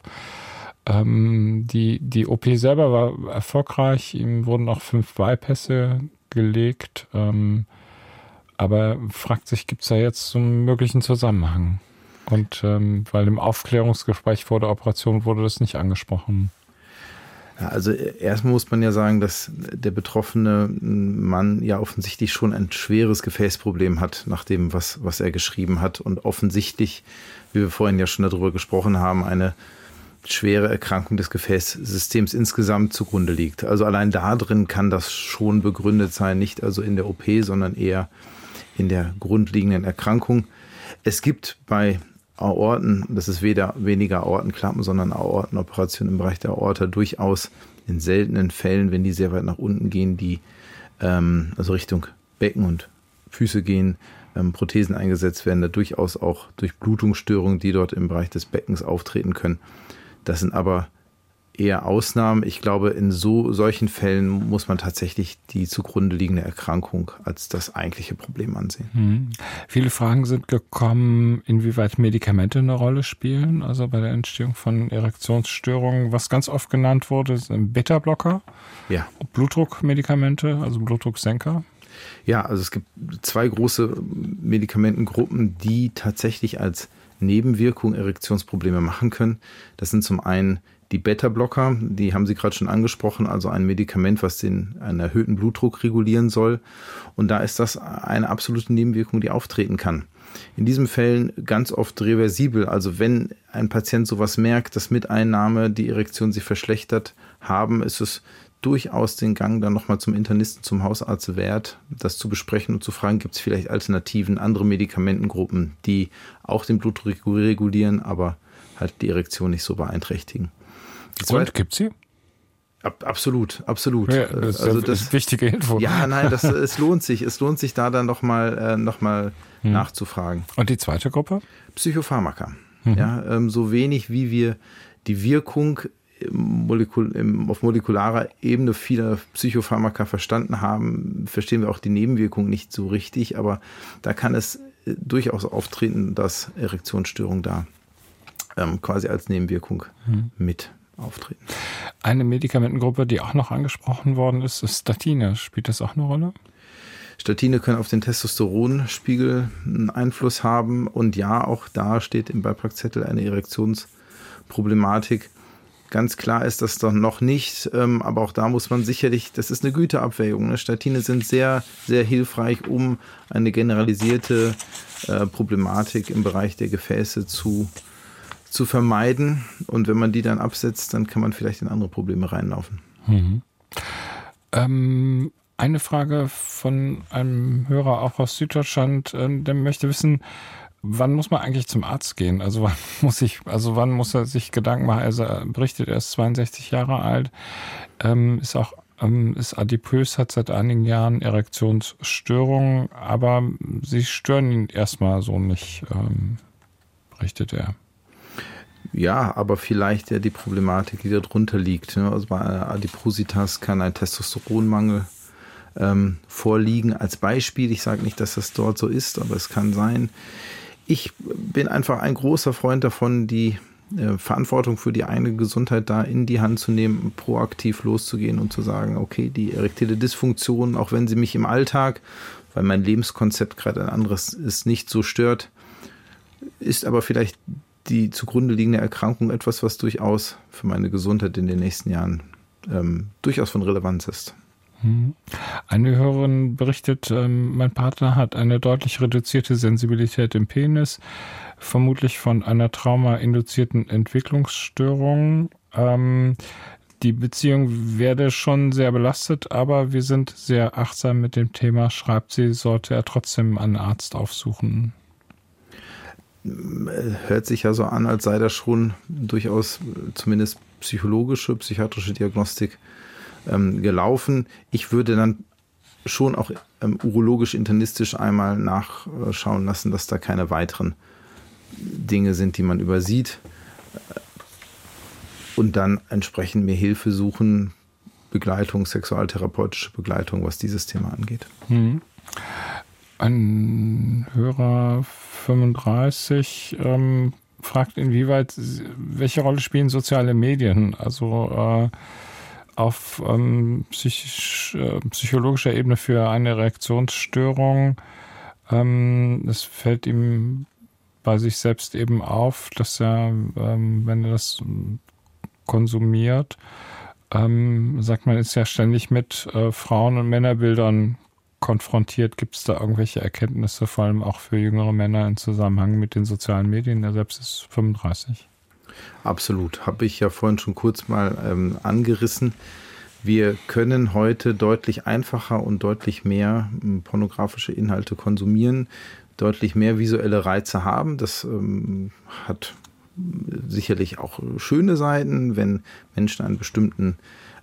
Speaker 2: Die OP selber war erfolgreich, ihm wurden auch 5 Bypässe gelegt, aber fragt sich, gibt es da jetzt so einen möglichen Zusammenhang? Und weil im Aufklärungsgespräch vor der Operation wurde das nicht angesprochen.
Speaker 3: Ja, also erstmal muss man ja sagen, dass der betroffene Mann ja offensichtlich schon ein schweres Gefäßproblem hat, nach dem, was er geschrieben hat. Und offensichtlich, wie wir vorhin ja schon darüber gesprochen haben, eine schwere Erkrankung des Gefäßsystems insgesamt zugrunde liegt. Also allein da drin kann das schon begründet sein, nicht also in der OP, sondern eher in der grundlegenden Erkrankung. Es gibt bei Aorten, das ist weniger Aortenklappen, sondern Aortenoperationen im Bereich der Aorta durchaus in seltenen Fällen, wenn die sehr weit nach unten gehen, die also Richtung Becken und Füße gehen, Prothesen eingesetzt werden, da durchaus auch Durchblutungsstörungen, die dort im Bereich des Beckens auftreten können. Das sind aber eher Ausnahmen. Ich glaube, in solchen Fällen muss man tatsächlich die zugrunde liegende Erkrankung als das eigentliche Problem ansehen.
Speaker 2: Viele Fragen sind gekommen, inwieweit Medikamente eine Rolle spielen, also bei der Entstehung von Erektionsstörungen. Was ganz oft genannt wurde, sind Beta-Blocker,
Speaker 3: ja.
Speaker 2: Blutdruckmedikamente, also Blutdrucksenker.
Speaker 3: Ja, also es gibt 2 große Medikamentengruppen, die tatsächlich als Nebenwirkung Erektionsprobleme machen können. Das sind zum einen die Beta-Blocker, die haben Sie gerade schon angesprochen, also ein Medikament, was einen erhöhten Blutdruck regulieren soll. Und da ist das eine absolute Nebenwirkung, die auftreten kann. In diesen Fällen ganz oft reversibel. Also wenn ein Patient sowas merkt, dass mit Einnahme die Erektion sich verschlechtert haben, ist es durchaus den Gang dann nochmal zum Internisten, zum Hausarzt wert, das zu besprechen und zu fragen, gibt es vielleicht Alternativen, andere Medikamentengruppen, die auch den Blutdruck regulieren, aber halt die Erektion nicht so beeinträchtigen.
Speaker 2: Und gibt sie?
Speaker 3: Absolut.
Speaker 2: Ja, das ist eine wichtige Info.
Speaker 3: Ja, nein, es lohnt sich. Es lohnt sich da dann nochmal nachzufragen.
Speaker 2: Und die zweite Gruppe?
Speaker 3: Psychopharmaka. Ja, so wenig wie wir die Wirkung auf molekularer Ebene vieler Psychopharmaka verstanden haben, verstehen wir auch die Nebenwirkung nicht so richtig. Aber da kann es durchaus auftreten, dass Erektionsstörungen da quasi als Nebenwirkung mit auftreten.
Speaker 2: Eine Medikamentengruppe, die auch noch angesprochen worden ist, ist Statine. Spielt das auch eine Rolle?
Speaker 3: Statine können auf den Testosteronspiegel einen Einfluss haben und ja, auch da steht im Beipackzettel eine Erektionsproblematik. Ganz klar ist das doch noch nicht, aber auch da muss man sicherlich, das ist eine Güteabwägung. Ne? Statine sind sehr, sehr hilfreich, um eine generalisierte Problematik im Bereich der Gefäße zu vermeiden. Und wenn man die dann absetzt, dann kann man vielleicht in andere Probleme reinlaufen.
Speaker 2: Eine Frage von einem Hörer auch aus Süddeutschland, der möchte wissen, wann muss man eigentlich zum Arzt gehen? Also wann muss er sich Gedanken machen? Also er berichtet, er ist 62 Jahre alt, ist adipös, hat seit einigen Jahren Erektionsstörungen, aber sie stören ihn erstmal so nicht, berichtet er.
Speaker 3: Ja, aber vielleicht ja die Problematik, die darunter liegt. Ne? Also bei einer Adipositas kann ein Testosteronmangel vorliegen als Beispiel. Ich sage nicht, dass das dort so ist, aber es kann sein. Ich bin einfach ein großer Freund davon, die Verantwortung für die eigene Gesundheit da in die Hand zu nehmen, proaktiv loszugehen und zu sagen, okay, die erektile Dysfunktion, auch wenn sie mich im Alltag, weil mein Lebenskonzept gerade ein anderes ist, nicht so stört, ist aber vielleicht die zugrunde liegende Erkrankung etwas, was durchaus für meine Gesundheit in den nächsten Jahren durchaus von Relevanz ist.
Speaker 2: Eine Hörerin berichtet, mein Partner hat eine deutlich reduzierte Sensibilität im Penis, vermutlich von einer traumainduzierten Entwicklungsstörung. Die Beziehung werde schon sehr belastet, aber wir sind sehr achtsam mit dem Thema, schreibt sie, sollte er trotzdem einen Arzt aufsuchen.
Speaker 3: Hört sich ja so an, als sei da schon durchaus zumindest psychiatrische Diagnostik gelaufen. Ich würde dann schon auch urologisch-internistisch einmal nachschauen lassen, dass da keine weiteren Dinge sind, die man übersieht. Und dann entsprechend mir Hilfe suchen, Begleitung, sexualtherapeutische Begleitung, was dieses Thema angeht.
Speaker 2: Ein Hörer 35 fragt, welche Rolle spielen soziale Medien? Also auf psychologischer Ebene für eine Reaktionsstörung. Es fällt ihm bei sich selbst eben auf, dass er, wenn er das konsumiert, sagt man, ist ja ständig mit Frauen- und Männerbildern konfrontiert. Gibt es da irgendwelche Erkenntnisse, vor allem auch für jüngere Männer im Zusammenhang mit den sozialen Medien? Er selbst ist 35.
Speaker 3: Absolut, habe ich ja vorhin schon kurz mal angerissen. Wir können heute deutlich einfacher und deutlich mehr pornografische Inhalte konsumieren, deutlich mehr visuelle Reize haben. Das hat sicherlich auch schöne Seiten, wenn Menschen einen bestimmten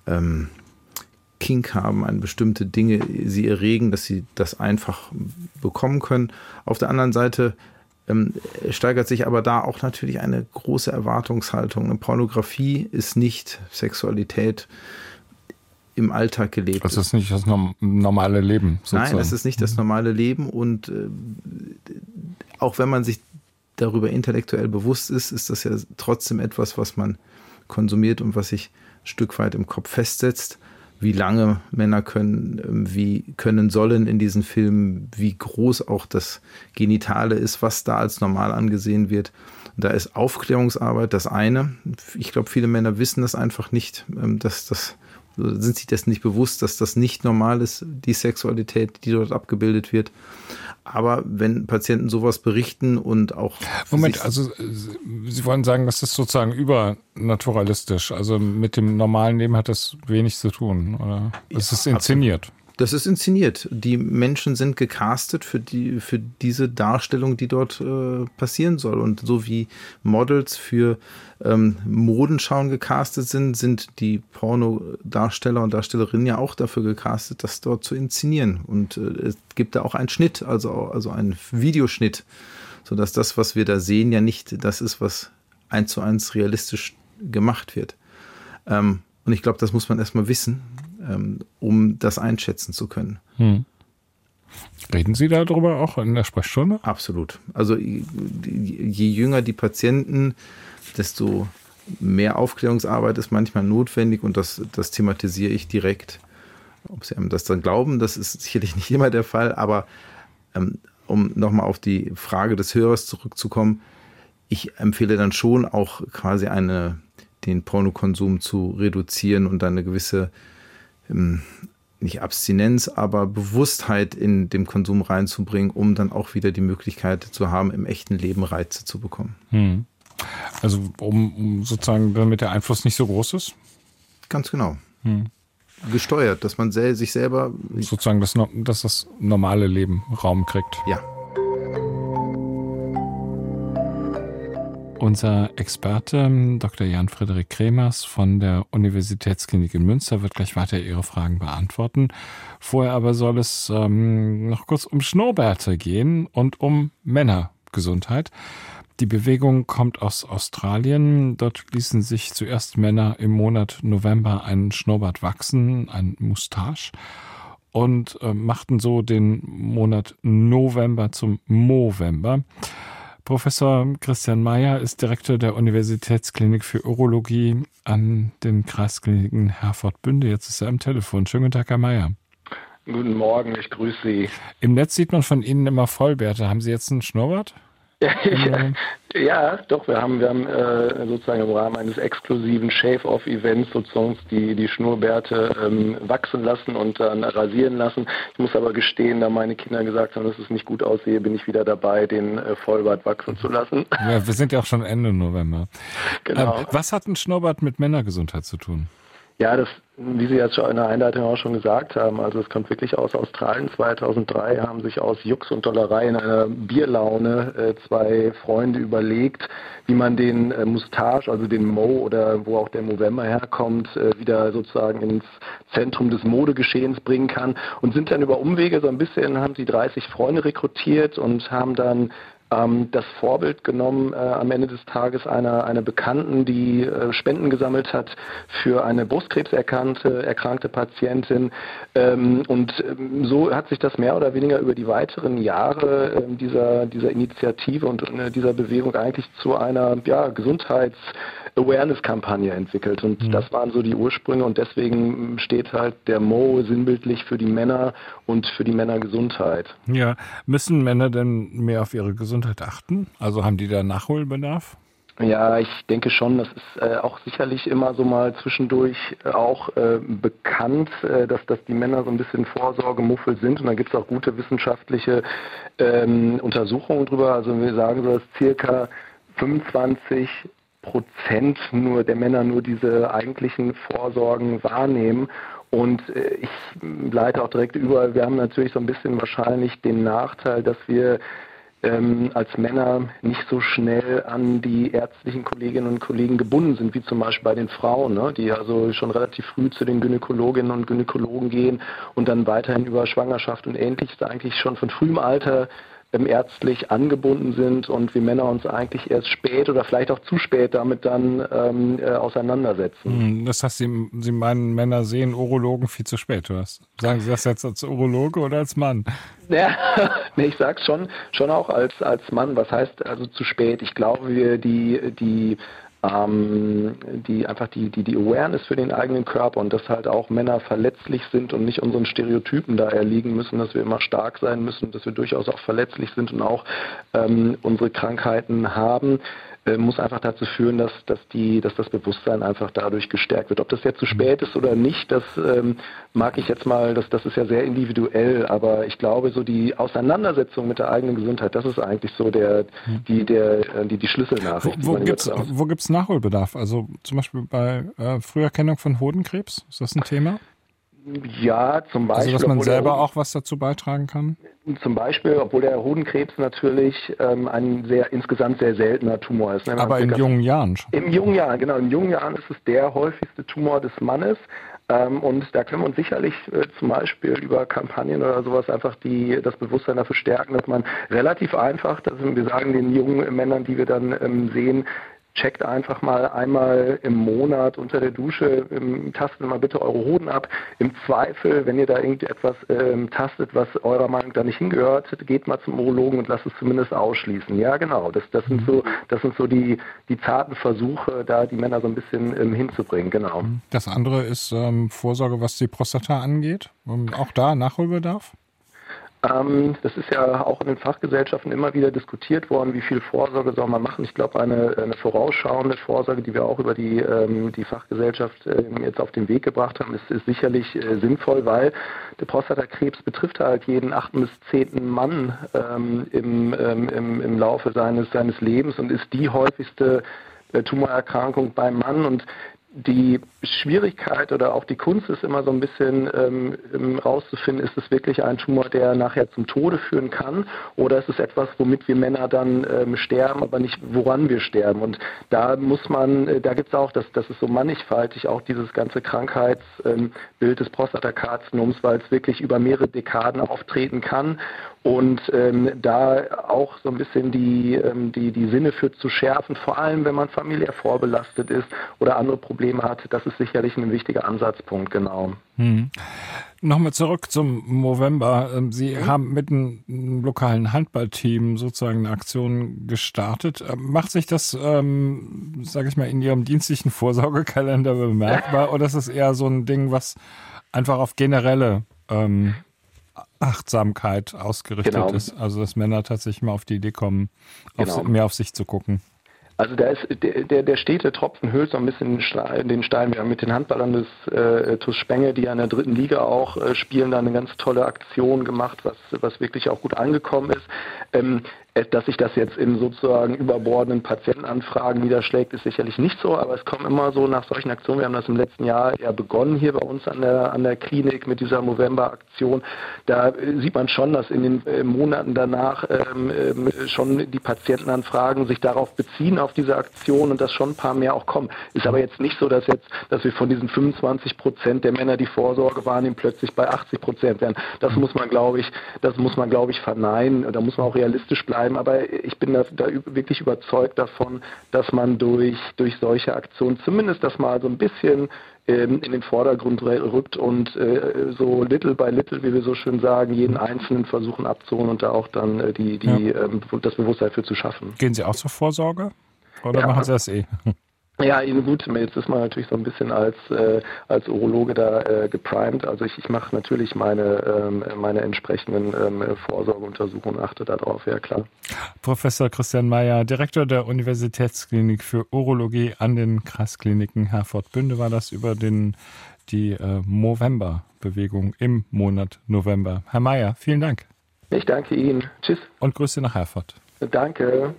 Speaker 3: Kink haben, an bestimmte Dinge sie erregen, dass sie das einfach bekommen können. Auf der anderen Seite steigert sich aber da auch natürlich eine große Erwartungshaltung. Eine Pornografie ist nicht Sexualität im Alltag gelebt.
Speaker 2: Das ist nicht das normale Leben, sozusagen.
Speaker 3: Nein, das ist nicht das normale Leben und auch wenn man sich darüber intellektuell bewusst ist, ist das ja trotzdem etwas, was man konsumiert und was sich ein Stück weit im Kopf festsetzt. Wie lange Männer können sollen in diesen Filmen, wie groß auch das Genitale ist, was da als normal angesehen wird. Und da ist Aufklärungsarbeit das eine. Ich glaube, viele Männer wissen das einfach nicht, sind sich dessen nicht bewusst, dass das nicht normal ist, die Sexualität, die dort abgebildet wird. Aber wenn Patienten sowas berichten und auch...
Speaker 2: Moment, also Sie wollen sagen, das ist sozusagen übernaturalistisch. Also mit dem normalen Leben hat das wenig zu tun, oder? Das ist inszeniert.
Speaker 3: Das ist inszeniert. Die Menschen sind gecastet für diese Darstellung, die dort passieren soll. Und so wie Models für Modenschauen gecastet sind die Pornodarsteller und Darstellerinnen ja auch dafür gecastet, das dort zu inszenieren. Und es gibt da auch einen Schnitt, also einen Videoschnitt, sodass das, was wir da sehen, ja nicht das ist, was 1:1 realistisch gemacht wird. Und ich glaube, das muss man erstmal wissen, um das einschätzen zu können.
Speaker 2: Reden Sie darüber auch in der Sprechstunde?
Speaker 3: Absolut. Also je jünger die Patienten, desto mehr Aufklärungsarbeit ist manchmal notwendig und das thematisiere ich direkt Ob sie einem das dann glauben, das ist sicherlich nicht immer der Fall, aber um nochmal auf die Frage des Hörers zurückzukommen, ich empfehle dann schon auch quasi den Pornokonsum zu reduzieren und dann eine gewisse, nicht Abstinenz, aber Bewusstheit in dem Konsum reinzubringen, um dann auch wieder die Möglichkeit zu haben, im echten Leben Reize zu bekommen.
Speaker 2: Also um sozusagen, damit der Einfluss nicht so groß ist?
Speaker 3: Ganz genau. Gesteuert, dass man sich selber...
Speaker 2: Sozusagen, dass das normale Leben Raum kriegt.
Speaker 3: Ja.
Speaker 2: Unser Experte, Dr. Jan-Frederik Kremers von der Universitätsklinik in Münster, wird gleich weiter Ihre Fragen beantworten. Vorher aber soll es noch kurz um Schnurrbärte gehen und um Männergesundheit. Die Bewegung kommt aus Australien. Dort ließen sich zuerst Männer im Monat November einen Schnurrbart wachsen, ein Moustache, und machten so den Monat November zum Movember. Professor Christian Meyer ist Direktor der Universitätsklinik für Urologie an den Kreiskliniken Herford-Bünde. Jetzt ist er am Telefon. Schönen guten Tag, Herr Meyer.
Speaker 6: Guten Morgen, ich grüße Sie.
Speaker 2: Im Netz sieht man von Ihnen immer Vollbärte. Haben Sie jetzt einen Schnurrbart?
Speaker 6: Ja, doch, wir haben sozusagen im Rahmen eines exklusiven Shave-Off-Events sozusagen die Schnurrbärte wachsen lassen und dann rasieren lassen. Ich muss aber gestehen, da meine Kinder gesagt haben, dass es nicht gut aussehe, bin ich wieder dabei, den Vollbart wachsen zu lassen.
Speaker 2: Ja, wir sind ja auch schon Ende November.
Speaker 6: Genau.
Speaker 2: Was hat ein Schnurrbart mit Männergesundheit zu tun?
Speaker 6: Ja, das, wie Sie jetzt schon in der Einleitung auch schon gesagt haben, also es kommt wirklich aus Australien. 2003 haben sich aus Jux und Dollerei in einer Bierlaune zwei Freunde überlegt, wie man den Moustache, also den Mo oder wo auch der Movember herkommt, wieder sozusagen ins Zentrum des Modegeschehens bringen kann, und sind dann über Umwege so ein bisschen, haben sie 30 Freunde rekrutiert und haben dann das Vorbild genommen am Ende des Tages einer Bekannten, die Spenden gesammelt hat für eine brustkrebserkrankte Patientin. Und so hat sich das mehr oder weniger über die weiteren Jahre dieser Initiative und dieser Bewegung eigentlich zu einer Gesundheits-Awareness-Kampagne entwickelt. Und das waren so die Ursprünge, und deswegen steht halt der Mo sinnbildlich für die Männer und für die Männergesundheit.
Speaker 2: Ja, müssen Männer denn mehr auf ihre Gesundheit achten? Also haben die da Nachholbedarf?
Speaker 6: Ja, ich denke schon, das ist auch sicherlich immer so mal zwischendurch auch bekannt, dass die Männer so ein bisschen Vorsorgemuffel sind, und da gibt es auch gute wissenschaftliche Untersuchungen drüber. Also wir sagen so, dass circa 25% nur der Männer nur diese eigentlichen Vorsorgen wahrnehmen. Und ich leite auch direkt über, wir haben natürlich so ein bisschen wahrscheinlich den Nachteil, dass wir als Männer nicht so schnell an die ärztlichen Kolleginnen und Kollegen gebunden sind, wie zum Beispiel bei den Frauen, ne, die also schon relativ früh zu den Gynäkologinnen und Gynäkologen gehen und dann weiterhin über Schwangerschaft und Ähnliches eigentlich schon von frühem Alter ärztlich angebunden sind, und wir Männer uns eigentlich erst spät oder vielleicht auch zu spät damit dann auseinandersetzen.
Speaker 2: Das heißt, Sie meinen, Männer sehen Urologen viel zu spät, oder was? Sagen Sie das jetzt als Urologe oder als Mann?
Speaker 6: Ja, nee, ich sag's schon auch als Mann. Was heißt also zu spät? Ich glaube, die Awareness für den eigenen Körper, und dass halt auch Männer verletzlich sind und nicht unseren Stereotypen da erliegen müssen, dass wir immer stark sein müssen, dass wir durchaus auch verletzlich sind und auch unsere Krankheiten haben, muss einfach dazu führen, dass das Bewusstsein einfach dadurch gestärkt wird. Ob das jetzt zu spät ist oder nicht, das mag ich jetzt mal, das ist ja sehr individuell, aber ich glaube, so die Auseinandersetzung mit der eigenen Gesundheit, das ist eigentlich so die Schlüsselnachricht.
Speaker 2: Wo gibt's Nachholbedarf? Also zum Beispiel bei Früherkennung von Hodenkrebs, ist das ein Thema?
Speaker 6: Ja, zum Beispiel.
Speaker 2: Also, dass man selber auch was dazu beitragen kann?
Speaker 6: Zum Beispiel, obwohl der Hodenkrebs natürlich ein insgesamt sehr seltener Tumor ist. Ne?
Speaker 2: Aber in jungen Jahren schon.
Speaker 6: Im jungen Jahren, genau. In jungen Jahren ist es der häufigste Tumor des Mannes. Und da können wir uns sicherlich zum Beispiel über Kampagnen oder sowas einfach das Bewusstsein dafür stärken, dass man relativ einfach, wir sagen den jungen Männern, die wir dann sehen, checkt einfach mal einmal im Monat unter der Dusche, tastet mal bitte eure Hoden ab. Im Zweifel, wenn ihr da irgendetwas tastet, was eurer Meinung nach nicht hingehört, geht mal zum Urologen und lasst es zumindest ausschließen. Ja, genau. Das sind so die zarten Versuche, da die Männer so ein bisschen hinzubringen. Genau.
Speaker 2: Das andere ist Vorsorge, was die Prostata angeht. Auch da Nachholbedarf?
Speaker 6: Das ist ja auch in den Fachgesellschaften immer wieder diskutiert worden, wie viel Vorsorge soll man machen. Ich glaube, eine vorausschauende Vorsorge, die wir auch über die Fachgesellschaft jetzt auf den Weg gebracht haben, ist sicherlich sinnvoll, weil der Prostatakrebs betrifft halt jeden 8. bis 10. Mann im Laufe seines Lebens und ist die häufigste Tumorerkrankung beim Mann. Und die Schwierigkeit oder auch die Kunst ist immer so ein bisschen rauszufinden, ist es wirklich ein Tumor, der nachher zum Tode führen kann, oder ist es etwas, womit wir Männer dann sterben, aber nicht woran wir sterben. Und da gibt es auch, das ist so mannigfaltig, auch dieses ganze Krankheitsbild des Prostatakarzinoms, weil es wirklich über mehrere Dekaden auftreten kann. Und da auch so ein bisschen die Sinne für zu schärfen, vor allem wenn man familiär vorbelastet ist oder andere Probleme hat, das ist sicherlich ein wichtiger Ansatzpunkt, genau.
Speaker 2: Nochmal zurück zum November. Sie haben mit einem lokalen Handballteam sozusagen eine Aktion gestartet. Macht sich das, sage ich mal, in Ihrem dienstlichen Vorsorgekalender bemerkbar oder ist es eher so ein Ding, was einfach auf generelle Achtsamkeit ausgerichtet ist? Also dass Männer tatsächlich mal auf die Idee kommen, mehr auf sich zu gucken.
Speaker 6: Also da ist der stete Tropfen höhlt so ein bisschen den Stein. Wir haben mit den Handballern des TuS Spenge, die ja in der 3. Liga auch spielen, da eine ganz tolle Aktion gemacht, was wirklich auch gut angekommen ist. Dass sich das jetzt in sozusagen überbordenden Patientenanfragen niederschlägt, ist sicherlich nicht so, aber es kommen immer so nach solchen Aktionen, wir haben das im letzten Jahr ja begonnen hier bei uns an der Klinik mit dieser November-Aktion, da sieht man schon, dass in den Monaten danach schon die Patientenanfragen sich darauf beziehen, auf diese Aktion und dass schon ein paar mehr auch kommen. Ist aber jetzt nicht so, dass wir von diesen 25% der Männer, die Vorsorge wahrnehmen, plötzlich bei 80% werden. Das muss man, glaube ich, verneinen. Da muss man auch realistisch bleiben. Aber ich bin da wirklich überzeugt davon, dass man durch solche Aktionen zumindest das mal so ein bisschen in den Vordergrund rückt und so little by little, wie wir so schön sagen, jeden Einzelnen versuchen abzuholen und da auch dann das Bewusstsein für zu schaffen.
Speaker 2: Gehen Sie auch zur Vorsorge oder machen Sie das eh?
Speaker 6: Ja, gut, jetzt ist man natürlich so ein bisschen als Urologe da geprimed. Also ich mache natürlich meine entsprechenden Vorsorgeuntersuchungen, achte darauf, ja klar.
Speaker 2: Professor Christian Meyer, Direktor der Universitätsklinik für Urologie an den Kreiskliniken Herford-Bünde, war das über die Movember-Bewegung im Monat November. Herr Meyer, vielen Dank.
Speaker 6: Ich danke Ihnen. Tschüss.
Speaker 2: Und Grüße nach Herford.
Speaker 6: Danke.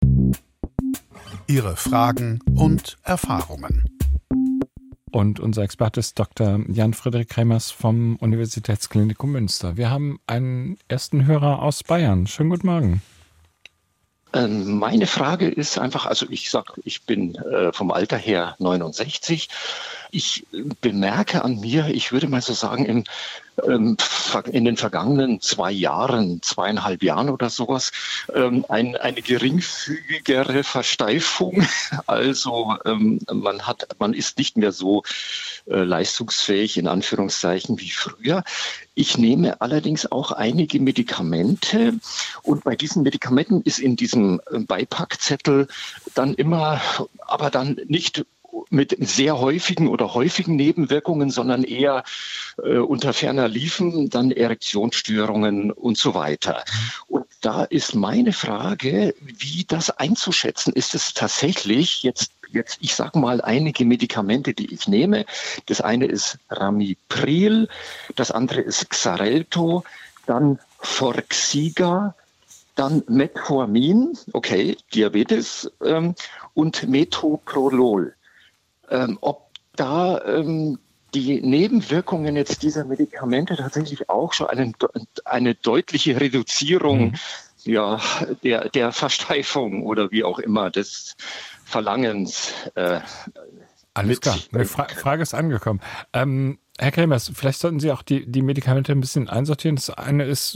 Speaker 5: Ihre Fragen und Erfahrungen.
Speaker 2: Und unser Experte ist Dr. Jan-Friedrich Kremers vom Universitätsklinikum Münster. Wir haben einen ersten Hörer aus Bayern. Schönen guten Morgen.
Speaker 7: Meine Frage ist einfach, also ich bin vom Alter her 69. Ich bemerke an mir, ich würde mal so sagen, in den vergangenen 2,5 Jahren oder sowas, eine geringfügigere Versteifung. Also man ist nicht mehr so leistungsfähig in Anführungszeichen wie früher. Ich nehme allerdings auch einige Medikamente und bei diesen Medikamenten ist in diesem Beipackzettel dann immer, aber dann nicht mit sehr häufigen Nebenwirkungen, sondern eher unter ferner liefen, dann Erektionsstörungen und so weiter. Und da ist meine Frage, wie das einzuschätzen. Ist es tatsächlich jetzt ich sage mal einige Medikamente, die ich nehme. Das eine ist Ramipril, das andere ist Xarelto, dann Forxiga, dann Metformin, okay, Diabetes, und Metoprolol. Ob da die Nebenwirkungen jetzt dieser Medikamente tatsächlich auch schon eine deutliche Reduzierung der Versteifung oder wie auch immer des Verlangens.
Speaker 2: Alles klar, eine Frage ist angekommen. Herr Kremers, vielleicht sollten Sie auch die Medikamente ein bisschen einsortieren. Das eine ist,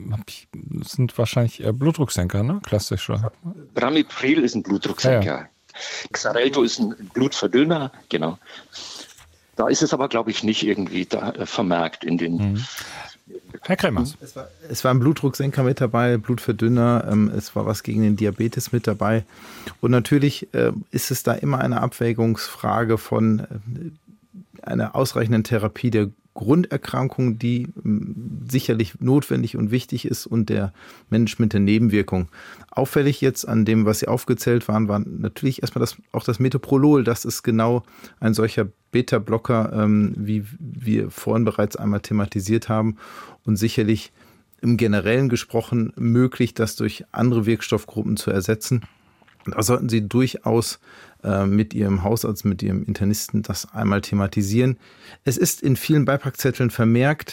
Speaker 2: das sind wahrscheinlich Blutdrucksenker, ne? Klassisch.
Speaker 7: Ramipril ist ein Blutdrucksenker.
Speaker 2: Ja.
Speaker 7: Xarelto ist ein Blutverdünner, genau. Da ist es aber, glaube ich, nicht irgendwie vermerkt in den...
Speaker 2: Herr Kremers.
Speaker 3: Es war ein Blutdrucksenker mit dabei, Blutverdünner, es war was gegen den Diabetes mit dabei. Und natürlich ist es da immer eine Abwägungsfrage von einer ausreichenden Therapie der Grunderkrankung, die sicherlich notwendig und wichtig ist, und der Management der Nebenwirkungen. Auffällig jetzt an dem, was Sie aufgezählt waren, war natürlich erstmal auch das Metoprolol. Das ist genau ein solcher Beta-Blocker, wie wir vorhin bereits einmal thematisiert haben, und sicherlich im Generellen gesprochen möglich, das durch andere Wirkstoffgruppen zu ersetzen. Und da sollten Sie durchaus mit Ihrem Hausarzt, mit Ihrem Internisten das einmal thematisieren. Es ist in vielen Beipackzetteln vermerkt,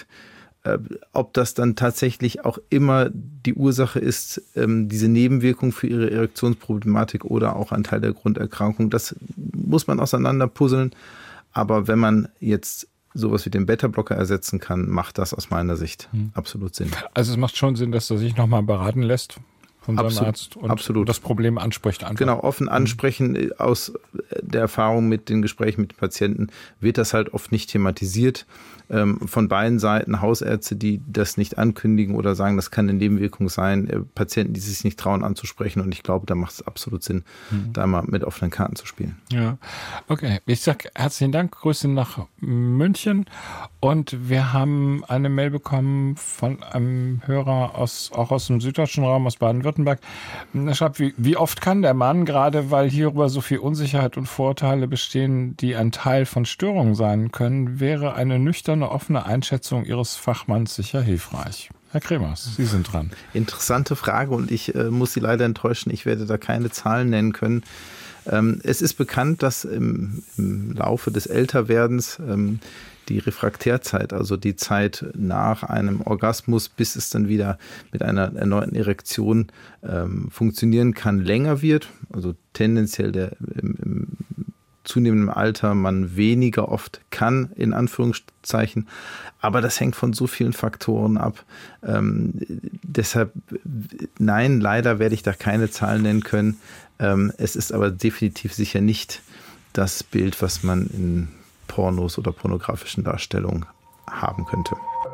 Speaker 3: ob das dann tatsächlich auch immer die Ursache ist, diese Nebenwirkung für Ihre Erektionsproblematik oder auch ein Teil der Grunderkrankung. Das muss man auseinanderpuzzeln. Aber wenn man jetzt sowas wie den Beta-Blocker ersetzen kann, macht das aus meiner Sicht absolut Sinn.
Speaker 2: Also es macht schon Sinn, dass er sich nochmal beraten lässt von seinem Arzt und das Problem anspricht. Einfach.
Speaker 3: Genau, offen ansprechen. Aus der Erfahrung mit den Gesprächen mit den Patienten wird das halt oft nicht thematisiert. Von beiden Seiten, Hausärzte, die das nicht ankündigen oder sagen, das kann eine Nebenwirkung sein, Patienten, die sich nicht trauen anzusprechen, und ich glaube, da macht es absolut Sinn, da mal mit offenen Karten zu spielen.
Speaker 2: Ja, okay. Ich sage herzlichen Dank, Grüße nach München, und wir haben eine Mail bekommen von einem Hörer auch aus dem süddeutschen Raum, aus Baden-Württemberg. Er schreibt, wie oft kann der Mann, gerade weil hierüber so viel Unsicherheit und Vorurteile bestehen, die ein Teil von Störungen sein können, wäre eine nüchterne, offene Einschätzung Ihres Fachmanns sicher hilfreich. Herr Kremers, Sie sind dran.
Speaker 3: Interessante Frage, und ich muss Sie leider enttäuschen, ich werde da keine Zahlen nennen können. Es ist bekannt, dass im Laufe des Älterwerdens die Refraktärzeit, also die Zeit nach einem Orgasmus, bis es dann wieder mit einer erneuten Erektion funktionieren kann, länger wird. Also tendenziell im zunehmendem Alter man weniger oft kann, in Anführungszeichen. Aber das hängt von so vielen Faktoren ab. Deshalb, nein, leider werde ich da keine Zahlen nennen können. Es ist aber definitiv sicher nicht das Bild, was man in Pornos oder pornografischen Darstellungen haben könnte.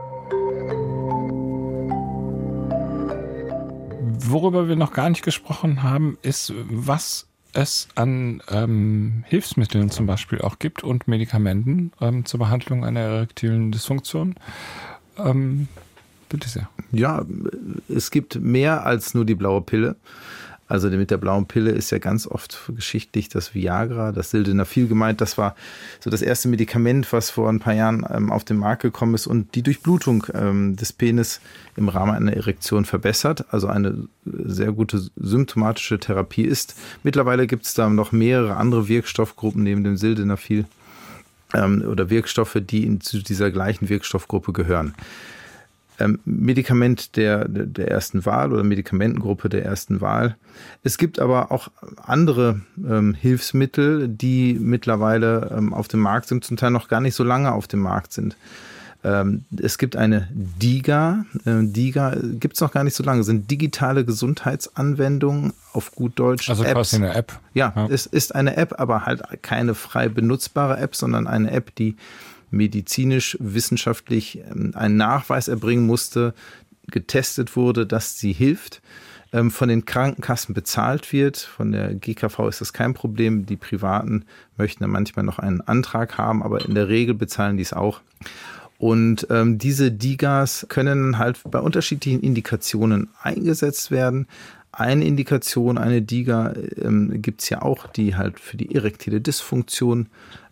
Speaker 2: Worüber wir noch gar nicht gesprochen haben, ist, was es an Hilfsmitteln zum Beispiel auch gibt und Medikamenten zur Behandlung einer erektilen Dysfunktion. Bitte sehr.
Speaker 3: Ja, es gibt mehr als nur die blaue Pille. Also mit der blauen Pille ist ja ganz oft geschichtlich das Viagra, das Sildenafil gemeint. Das war so das erste Medikament, was vor ein paar Jahren auf den Markt gekommen ist und die Durchblutung des Penis im Rahmen einer Erektion verbessert. Also eine sehr gute symptomatische Therapie ist. Mittlerweile gibt es da noch mehrere andere Wirkstoffgruppen neben dem Sildenafil oder Wirkstoffe, die zu dieser gleichen Wirkstoffgruppe gehören. Medikament der ersten Wahl oder Medikamentengruppe der ersten Wahl. Es gibt aber auch andere Hilfsmittel, die mittlerweile auf dem Markt sind, zum Teil noch gar nicht so lange auf dem Markt sind. Es gibt eine DIGA. DIGA gibt es noch gar nicht so lange. Sind digitale Gesundheitsanwendungen auf gut Deutsch.
Speaker 2: Also quasi eine App.
Speaker 3: Ja, es ist eine App, aber halt keine frei benutzbare App, sondern eine App, die medizinisch, wissenschaftlich einen Nachweis erbringen musste, getestet wurde, dass sie hilft, von den Krankenkassen bezahlt wird. Von der GKV ist das kein Problem. Die Privaten möchten dann manchmal noch einen Antrag haben, aber in der Regel bezahlen die es auch. Und diese DIGAs können halt bei unterschiedlichen Indikationen eingesetzt werden. Eine Indikation, eine DIGA gibt es ja auch, die halt für die erektile Dysfunktion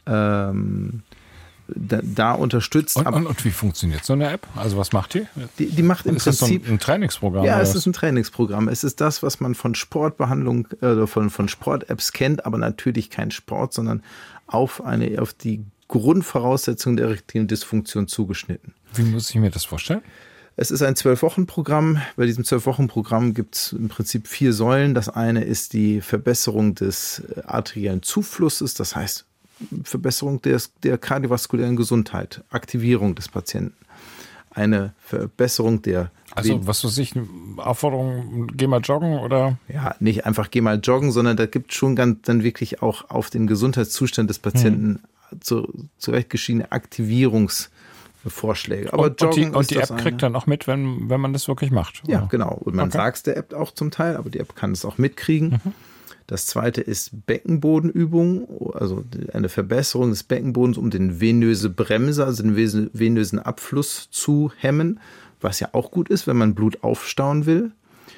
Speaker 3: da unterstützt.
Speaker 2: Und wie funktioniert so eine App? Also was macht die?
Speaker 3: Die macht im Prinzip...
Speaker 2: Ist das so ein Trainingsprogramm?
Speaker 3: Ja, es ist ein Trainingsprogramm. Es ist das, was man von Sportbehandlung, von Sport-Apps kennt, aber natürlich kein Sport, sondern auf die Grundvoraussetzungen der erektilen Dysfunktion zugeschnitten.
Speaker 2: Wie muss ich mir das vorstellen?
Speaker 3: Es ist ein 12-Wochen-Programm. Bei diesem 12-Wochen-Programm gibt es im Prinzip 4 Säulen. Das eine ist die Verbesserung des arteriellen Zuflusses, das heißt Verbesserung der kardiovaskulären Gesundheit, Aktivierung des Patienten. eine Verbesserung der...
Speaker 2: Also was weiß ich, eine Aufforderung, geh mal joggen oder?
Speaker 3: Ja, nicht einfach geh mal joggen, sondern da gibt es schon dann wirklich auch auf den Gesundheitszustand des Patienten zurechtgeschiedene Aktivierungsvorschläge. Aber
Speaker 2: und die App kriegt dann auch mit, wenn man das wirklich macht.
Speaker 3: Ja, genau. Und man sagt es der App auch zum Teil, aber die App kann es auch mitkriegen. Das zweite ist Beckenbodenübung, also eine Verbesserung des Beckenbodens, um den venöse Bremse, also den venösen Abfluss zu hemmen, was ja auch gut ist, wenn man Blut aufstauen will.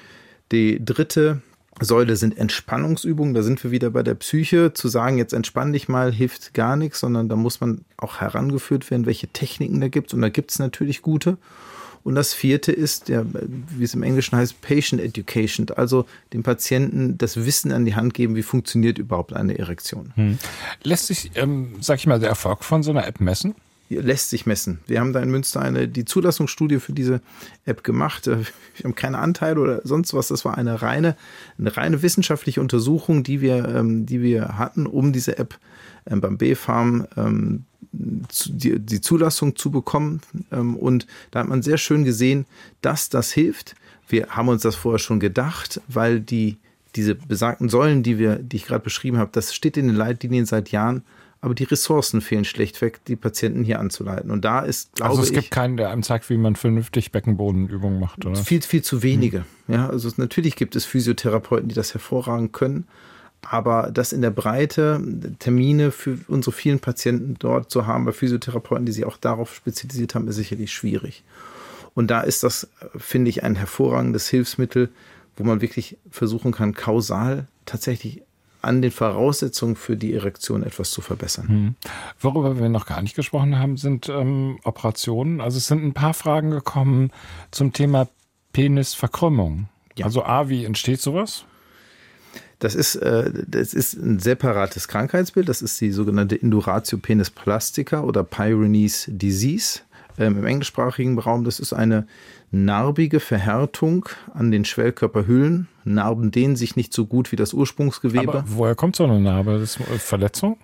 Speaker 3: Die dritte Säule sind Entspannungsübungen. Da sind wir wieder bei der Psyche. Zu sagen, jetzt entspann dich mal, hilft gar nichts, sondern da muss man auch herangeführt werden, welche Techniken da gibt es. Und da gibt es natürlich gute. Und das vierte ist, wie es im Englischen heißt, Patient Education, also dem Patienten das Wissen an die Hand geben, wie funktioniert überhaupt eine Erektion.
Speaker 2: Lässt sich, sag ich mal, der Erfolg von so einer App messen?
Speaker 3: Lässt sich messen. Wir haben da in Münster die Zulassungsstudie für diese App gemacht. Wir haben keine Anteile oder sonst was. Das war eine reine wissenschaftliche Untersuchung, die wir hatten, um diese App beim BfArM die Zulassung zu bekommen. Und da hat man sehr schön gesehen, dass das hilft. Wir haben uns das vorher schon gedacht, weil diese besagten Säulen, die ich gerade beschrieben habe, das steht in den Leitlinien seit Jahren. Aber die Ressourcen fehlen schlechtweg, die Patienten hier anzuleiten. Und da ist, glaube ich...
Speaker 2: Also es gibt keinen, der einem zeigt, wie man vernünftig Beckenbodenübungen macht, oder?
Speaker 3: Viel zu wenige. Ja, also natürlich gibt es Physiotherapeuten, die das hervorragend können. Aber das in der Breite, Termine für unsere vielen Patienten dort zu haben, bei Physiotherapeuten, die sich auch darauf spezialisiert haben, ist sicherlich schwierig. Und da ist das, finde ich, ein hervorragendes Hilfsmittel, wo man wirklich versuchen kann, kausal tatsächlich an den Voraussetzungen für die Erektion etwas zu verbessern.
Speaker 2: Worüber wir noch gar nicht gesprochen haben, sind Operationen. Also es sind ein paar Fragen gekommen zum Thema Penisverkrümmung. Ja. Also wie entsteht sowas?
Speaker 3: Das ist ein separates Krankheitsbild. Das ist die sogenannte Induratio penis plastica oder Peyronie's Disease im englischsprachigen Raum. Das ist eine narbige Verhärtung an den Schwellkörperhüllen. Narben dehnen sich nicht so gut wie das Ursprungsgewebe.
Speaker 2: Aber woher kommt so eine Narbe? Das ist Verletzung?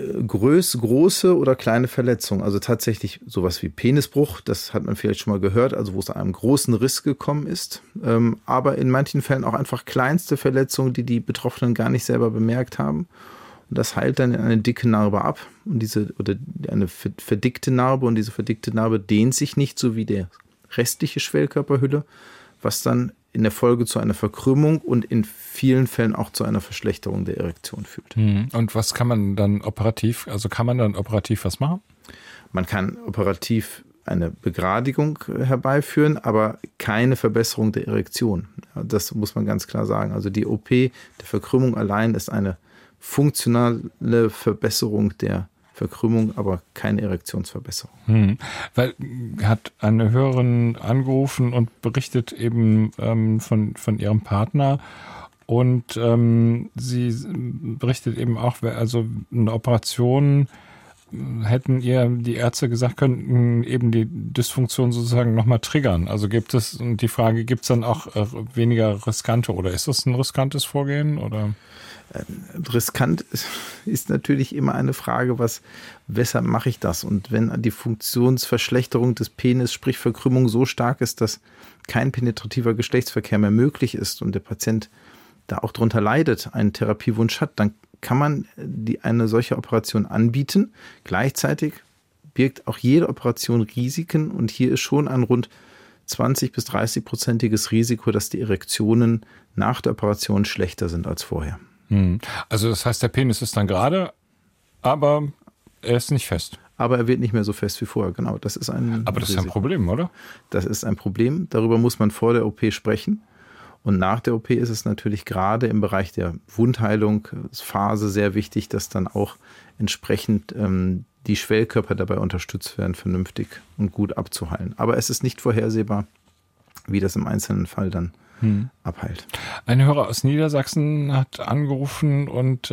Speaker 3: Große oder kleine Verletzungen. Also tatsächlich sowas wie Penisbruch, das hat man vielleicht schon mal gehört, also wo es zu einem großen Riss gekommen ist. Aber in manchen Fällen auch einfach kleinste Verletzungen, die Betroffenen gar nicht selber bemerkt haben. Und das heilt dann in eine dicke Narbe ab und eine verdickte Narbe. Und diese verdickte Narbe dehnt sich nicht so wie der restliche Schwellkörperhülle, was dann in der Folge zu einer Verkrümmung und in vielen Fällen auch zu einer Verschlechterung der Erektion führt.
Speaker 2: Und was kann man dann operativ was machen?
Speaker 3: Man kann operativ eine Begradigung herbeiführen, aber keine Verbesserung der Erektion. Das muss man ganz klar sagen. Also die OP der Verkrümmung allein ist eine funktionale Verbesserung der Verkrümmung, aber keine Erektionsverbesserung.
Speaker 2: Weil hat eine Hörerin angerufen und berichtet eben von ihrem Partner und sie berichtet eben auch, also eine Operation hätten ihr die Ärzte gesagt, könnten eben die Dysfunktion sozusagen nochmal triggern. Also gibt es dann auch weniger riskante oder ist das ein riskantes Vorgehen oder?
Speaker 3: Riskant ist natürlich immer eine Frage, weshalb mache ich das? Und wenn die Funktionsverschlechterung des Penis, sprich Verkrümmung, so stark ist, dass kein penetrativer Geschlechtsverkehr mehr möglich ist und der Patient da auch drunter leidet, einen Therapiewunsch hat, dann kann man eine solche Operation anbieten. Gleichzeitig birgt auch jede Operation Risiken und hier ist schon ein rund 20- bis 30-prozentiges Risiko, dass die Erektionen nach der Operation schlechter sind als vorher.
Speaker 2: Also das heißt, der Penis ist dann gerade, aber er ist nicht fest.
Speaker 3: Aber er wird nicht mehr so fest wie vorher, genau.
Speaker 2: Aber das ist ein Problem, oder?
Speaker 3: Das ist ein Problem. Darüber muss man vor der OP sprechen. Und nach der OP ist es natürlich gerade im Bereich der Wundheilungsphase sehr wichtig, dass dann auch entsprechend die Schwellkörper dabei unterstützt werden, vernünftig und gut abzuheilen. Aber es ist nicht vorhersehbar, wie das im einzelnen Fall dann abheilt.
Speaker 2: Ein Hörer aus Niedersachsen hat angerufen und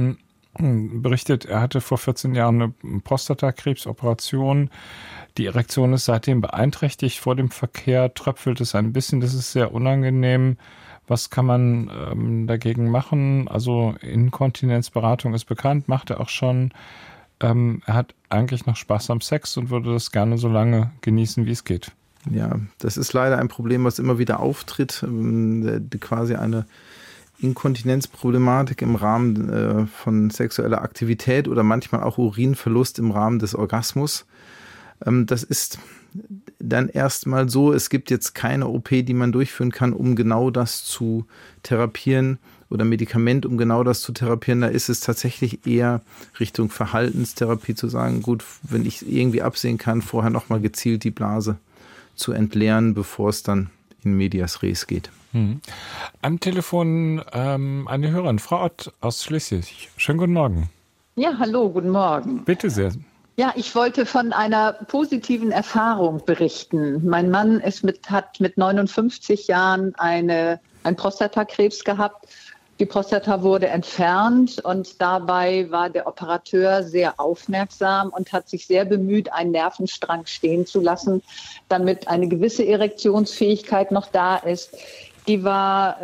Speaker 2: berichtet, er hatte vor 14 Jahren eine Prostatakrebsoperation. Die Erektion ist seitdem beeinträchtigt. Vor dem Verkehr tröpfelt es ein bisschen. Das ist sehr unangenehm. Was kann man dagegen machen? Also Inkontinenzberatung ist bekannt, macht er auch schon. Er hat eigentlich noch Spaß am Sex und würde das gerne so lange genießen, wie es geht.
Speaker 3: Ja, das ist leider ein Problem, was immer wieder auftritt. Quasi eine Inkontinenzproblematik im Rahmen von sexueller Aktivität oder manchmal auch Urinverlust im Rahmen des Orgasmus. Das ist dann erstmal so, es gibt jetzt keine OP, die man durchführen kann, um genau das zu therapieren oder Medikament, um genau das zu therapieren. Da ist es tatsächlich eher Richtung Verhaltenstherapie zu sagen, gut, wenn ich irgendwie absehen kann, vorher nochmal gezielt die Blase zu entleeren, bevor es dann in medias res geht.
Speaker 2: Am Telefon eine Hörerin, Frau Ott aus Schleswig. Schönen guten Morgen.
Speaker 8: Ja, hallo, guten Morgen.
Speaker 2: Bitte sehr.
Speaker 8: Ja, ich wollte von einer positiven Erfahrung berichten. Mein Mann hat mit 59 Jahren einen Prostatakrebs gehabt. Die Prostata wurde entfernt und dabei war der Operateur sehr aufmerksam und hat sich sehr bemüht, einen Nervenstrang stehen zu lassen, damit eine gewisse Erektionsfähigkeit noch da ist. Die war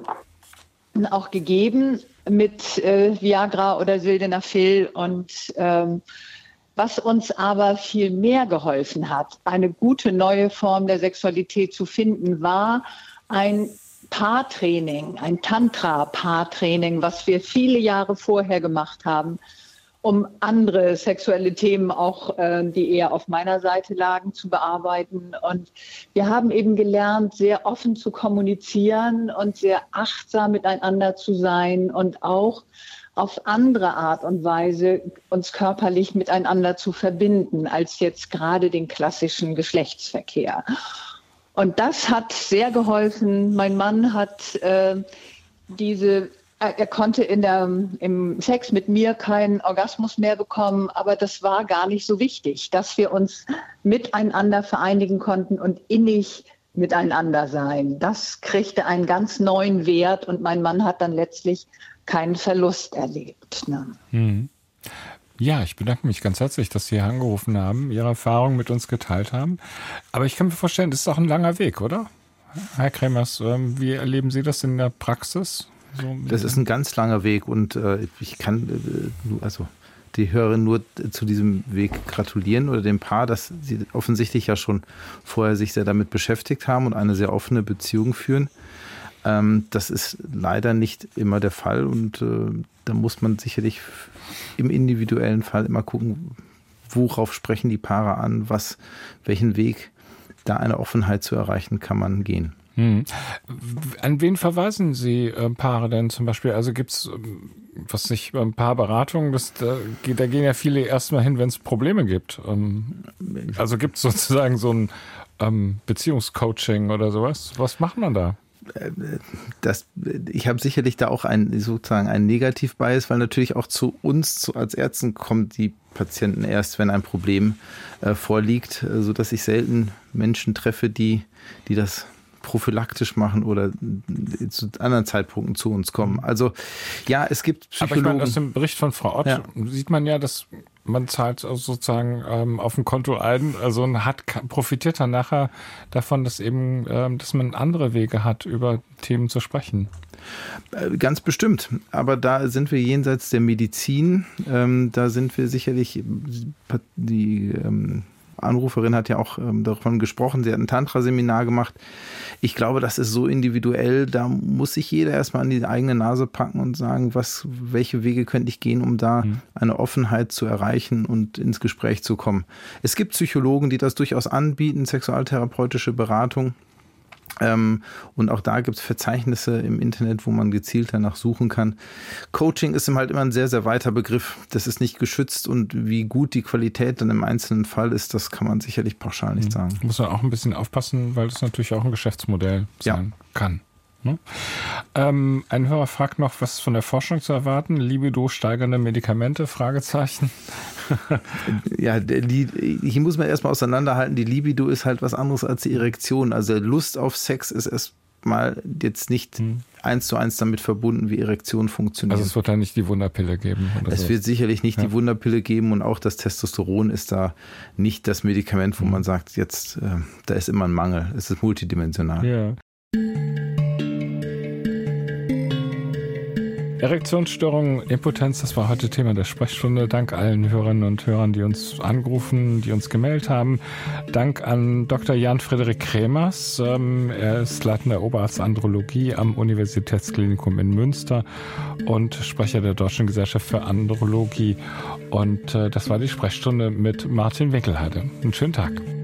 Speaker 8: auch gegeben mit Viagra oder Sildenafil und was uns aber viel mehr geholfen hat, eine gute neue Form der Sexualität zu finden, war ein Paartraining, ein Tantra-Paartraining, was wir viele Jahre vorher gemacht haben, um andere sexuelle Themen auch, die eher auf meiner Seite lagen, zu bearbeiten. Und wir haben eben gelernt, sehr offen zu kommunizieren und sehr achtsam miteinander zu sein und auch auf andere Art und Weise uns körperlich miteinander zu verbinden, als jetzt gerade den klassischen Geschlechtsverkehr. Und das hat sehr geholfen. Mein Mann hat er konnte im Sex mit mir keinen Orgasmus mehr bekommen, aber das war gar nicht so wichtig, dass wir uns miteinander vereinigen konnten und innig miteinander sein. Das kriegte einen ganz neuen Wert und mein Mann hat dann letztlich keinen Verlust erlebt. Ne?
Speaker 2: Ja, ich bedanke mich ganz herzlich, dass Sie hier angerufen haben, Ihre Erfahrungen mit uns geteilt haben. Aber ich kann mir vorstellen, das ist auch ein langer Weg, oder? Herr Kremers, wie erleben Sie das in der Praxis?
Speaker 3: Das ist ein ganz langer Weg und ich kann die Hörerin nur zu diesem Weg gratulieren oder dem Paar, dass sie offensichtlich ja schon vorher sich sehr damit beschäftigt haben und eine sehr offene Beziehung führen. Das ist leider nicht immer der Fall und da muss man sicherlich im individuellen Fall immer gucken, worauf sprechen die Paare an, welchen Weg da eine Offenheit zu erreichen kann man gehen.
Speaker 2: An wen verweisen Sie Paare denn zum Beispiel? Also gibt es, Paarberatungen, da gehen ja viele erstmal hin, wenn es Probleme gibt. Also gibt es sozusagen so ein Beziehungscoaching oder sowas? Was macht man da?
Speaker 3: Ich habe sicherlich da auch einen Negativ-Bias, weil natürlich auch zu uns als Ärzten kommen die Patienten erst, wenn ein Problem vorliegt, sodass ich selten Menschen treffe, die das prophylaktisch machen oder zu anderen Zeitpunkten zu uns kommen. Also ja, es gibt Psychologen.
Speaker 2: Aber ich meine, aus dem Bericht von Frau Ott sieht man ja, dass man zahlt sozusagen auf ein Konto ein, also profitiert dann nachher davon, dass man andere Wege hat, über Themen zu sprechen.
Speaker 3: Ganz bestimmt. Aber da sind wir jenseits der Medizin. Da sind wir sicherlich, die Anruferin hat ja auch davon gesprochen, sie hat ein Tantra-Seminar gemacht. Ich glaube, das ist so individuell, da muss sich jeder erstmal an die eigene Nase packen und sagen, welche Wege könnte ich gehen, um da eine Offenheit zu erreichen und ins Gespräch zu kommen. Es gibt Psychologen, die das durchaus anbieten, sexualtherapeutische Beratung. Und auch da gibt es Verzeichnisse im Internet, wo man gezielt danach suchen kann. Coaching ist halt immer ein sehr, sehr weiter Begriff. Das ist nicht geschützt und wie gut die Qualität dann im einzelnen Fall ist, das kann man sicherlich pauschal nicht sagen.
Speaker 2: Muss man auch ein bisschen aufpassen, weil das natürlich auch ein Geschäftsmodell sein kann. Ne? Ein Hörer fragt noch, was ist von der Forschung zu erwarten? Libido steigernde Medikamente? Fragezeichen.
Speaker 3: Ja, hier muss man erstmal auseinanderhalten, die Libido ist halt was anderes als die Erektion. Also Lust auf Sex ist erstmal jetzt nicht 1:1 damit verbunden, wie Erektion funktioniert.
Speaker 2: Also es wird da nicht die Wunderpille geben?
Speaker 3: Es wird sicherlich nicht die Wunderpille geben und auch das Testosteron ist da nicht das Medikament, wo man sagt, jetzt da ist immer ein Mangel. Es ist multidimensional.
Speaker 2: Ja. Erektionsstörungen, Impotenz, das war heute Thema der Sprechstunde. Dank allen Hörerinnen und Hörern, die uns angerufen, die uns gemeldet haben. Dank an Dr. Jan-Frederik Kremers. Er ist leitender Oberarzt Andrologie am Universitätsklinikum in Münster und Sprecher der Deutschen Gesellschaft für Andrologie. Und das war die Sprechstunde mit Martin Winkelheide. Einen schönen Tag.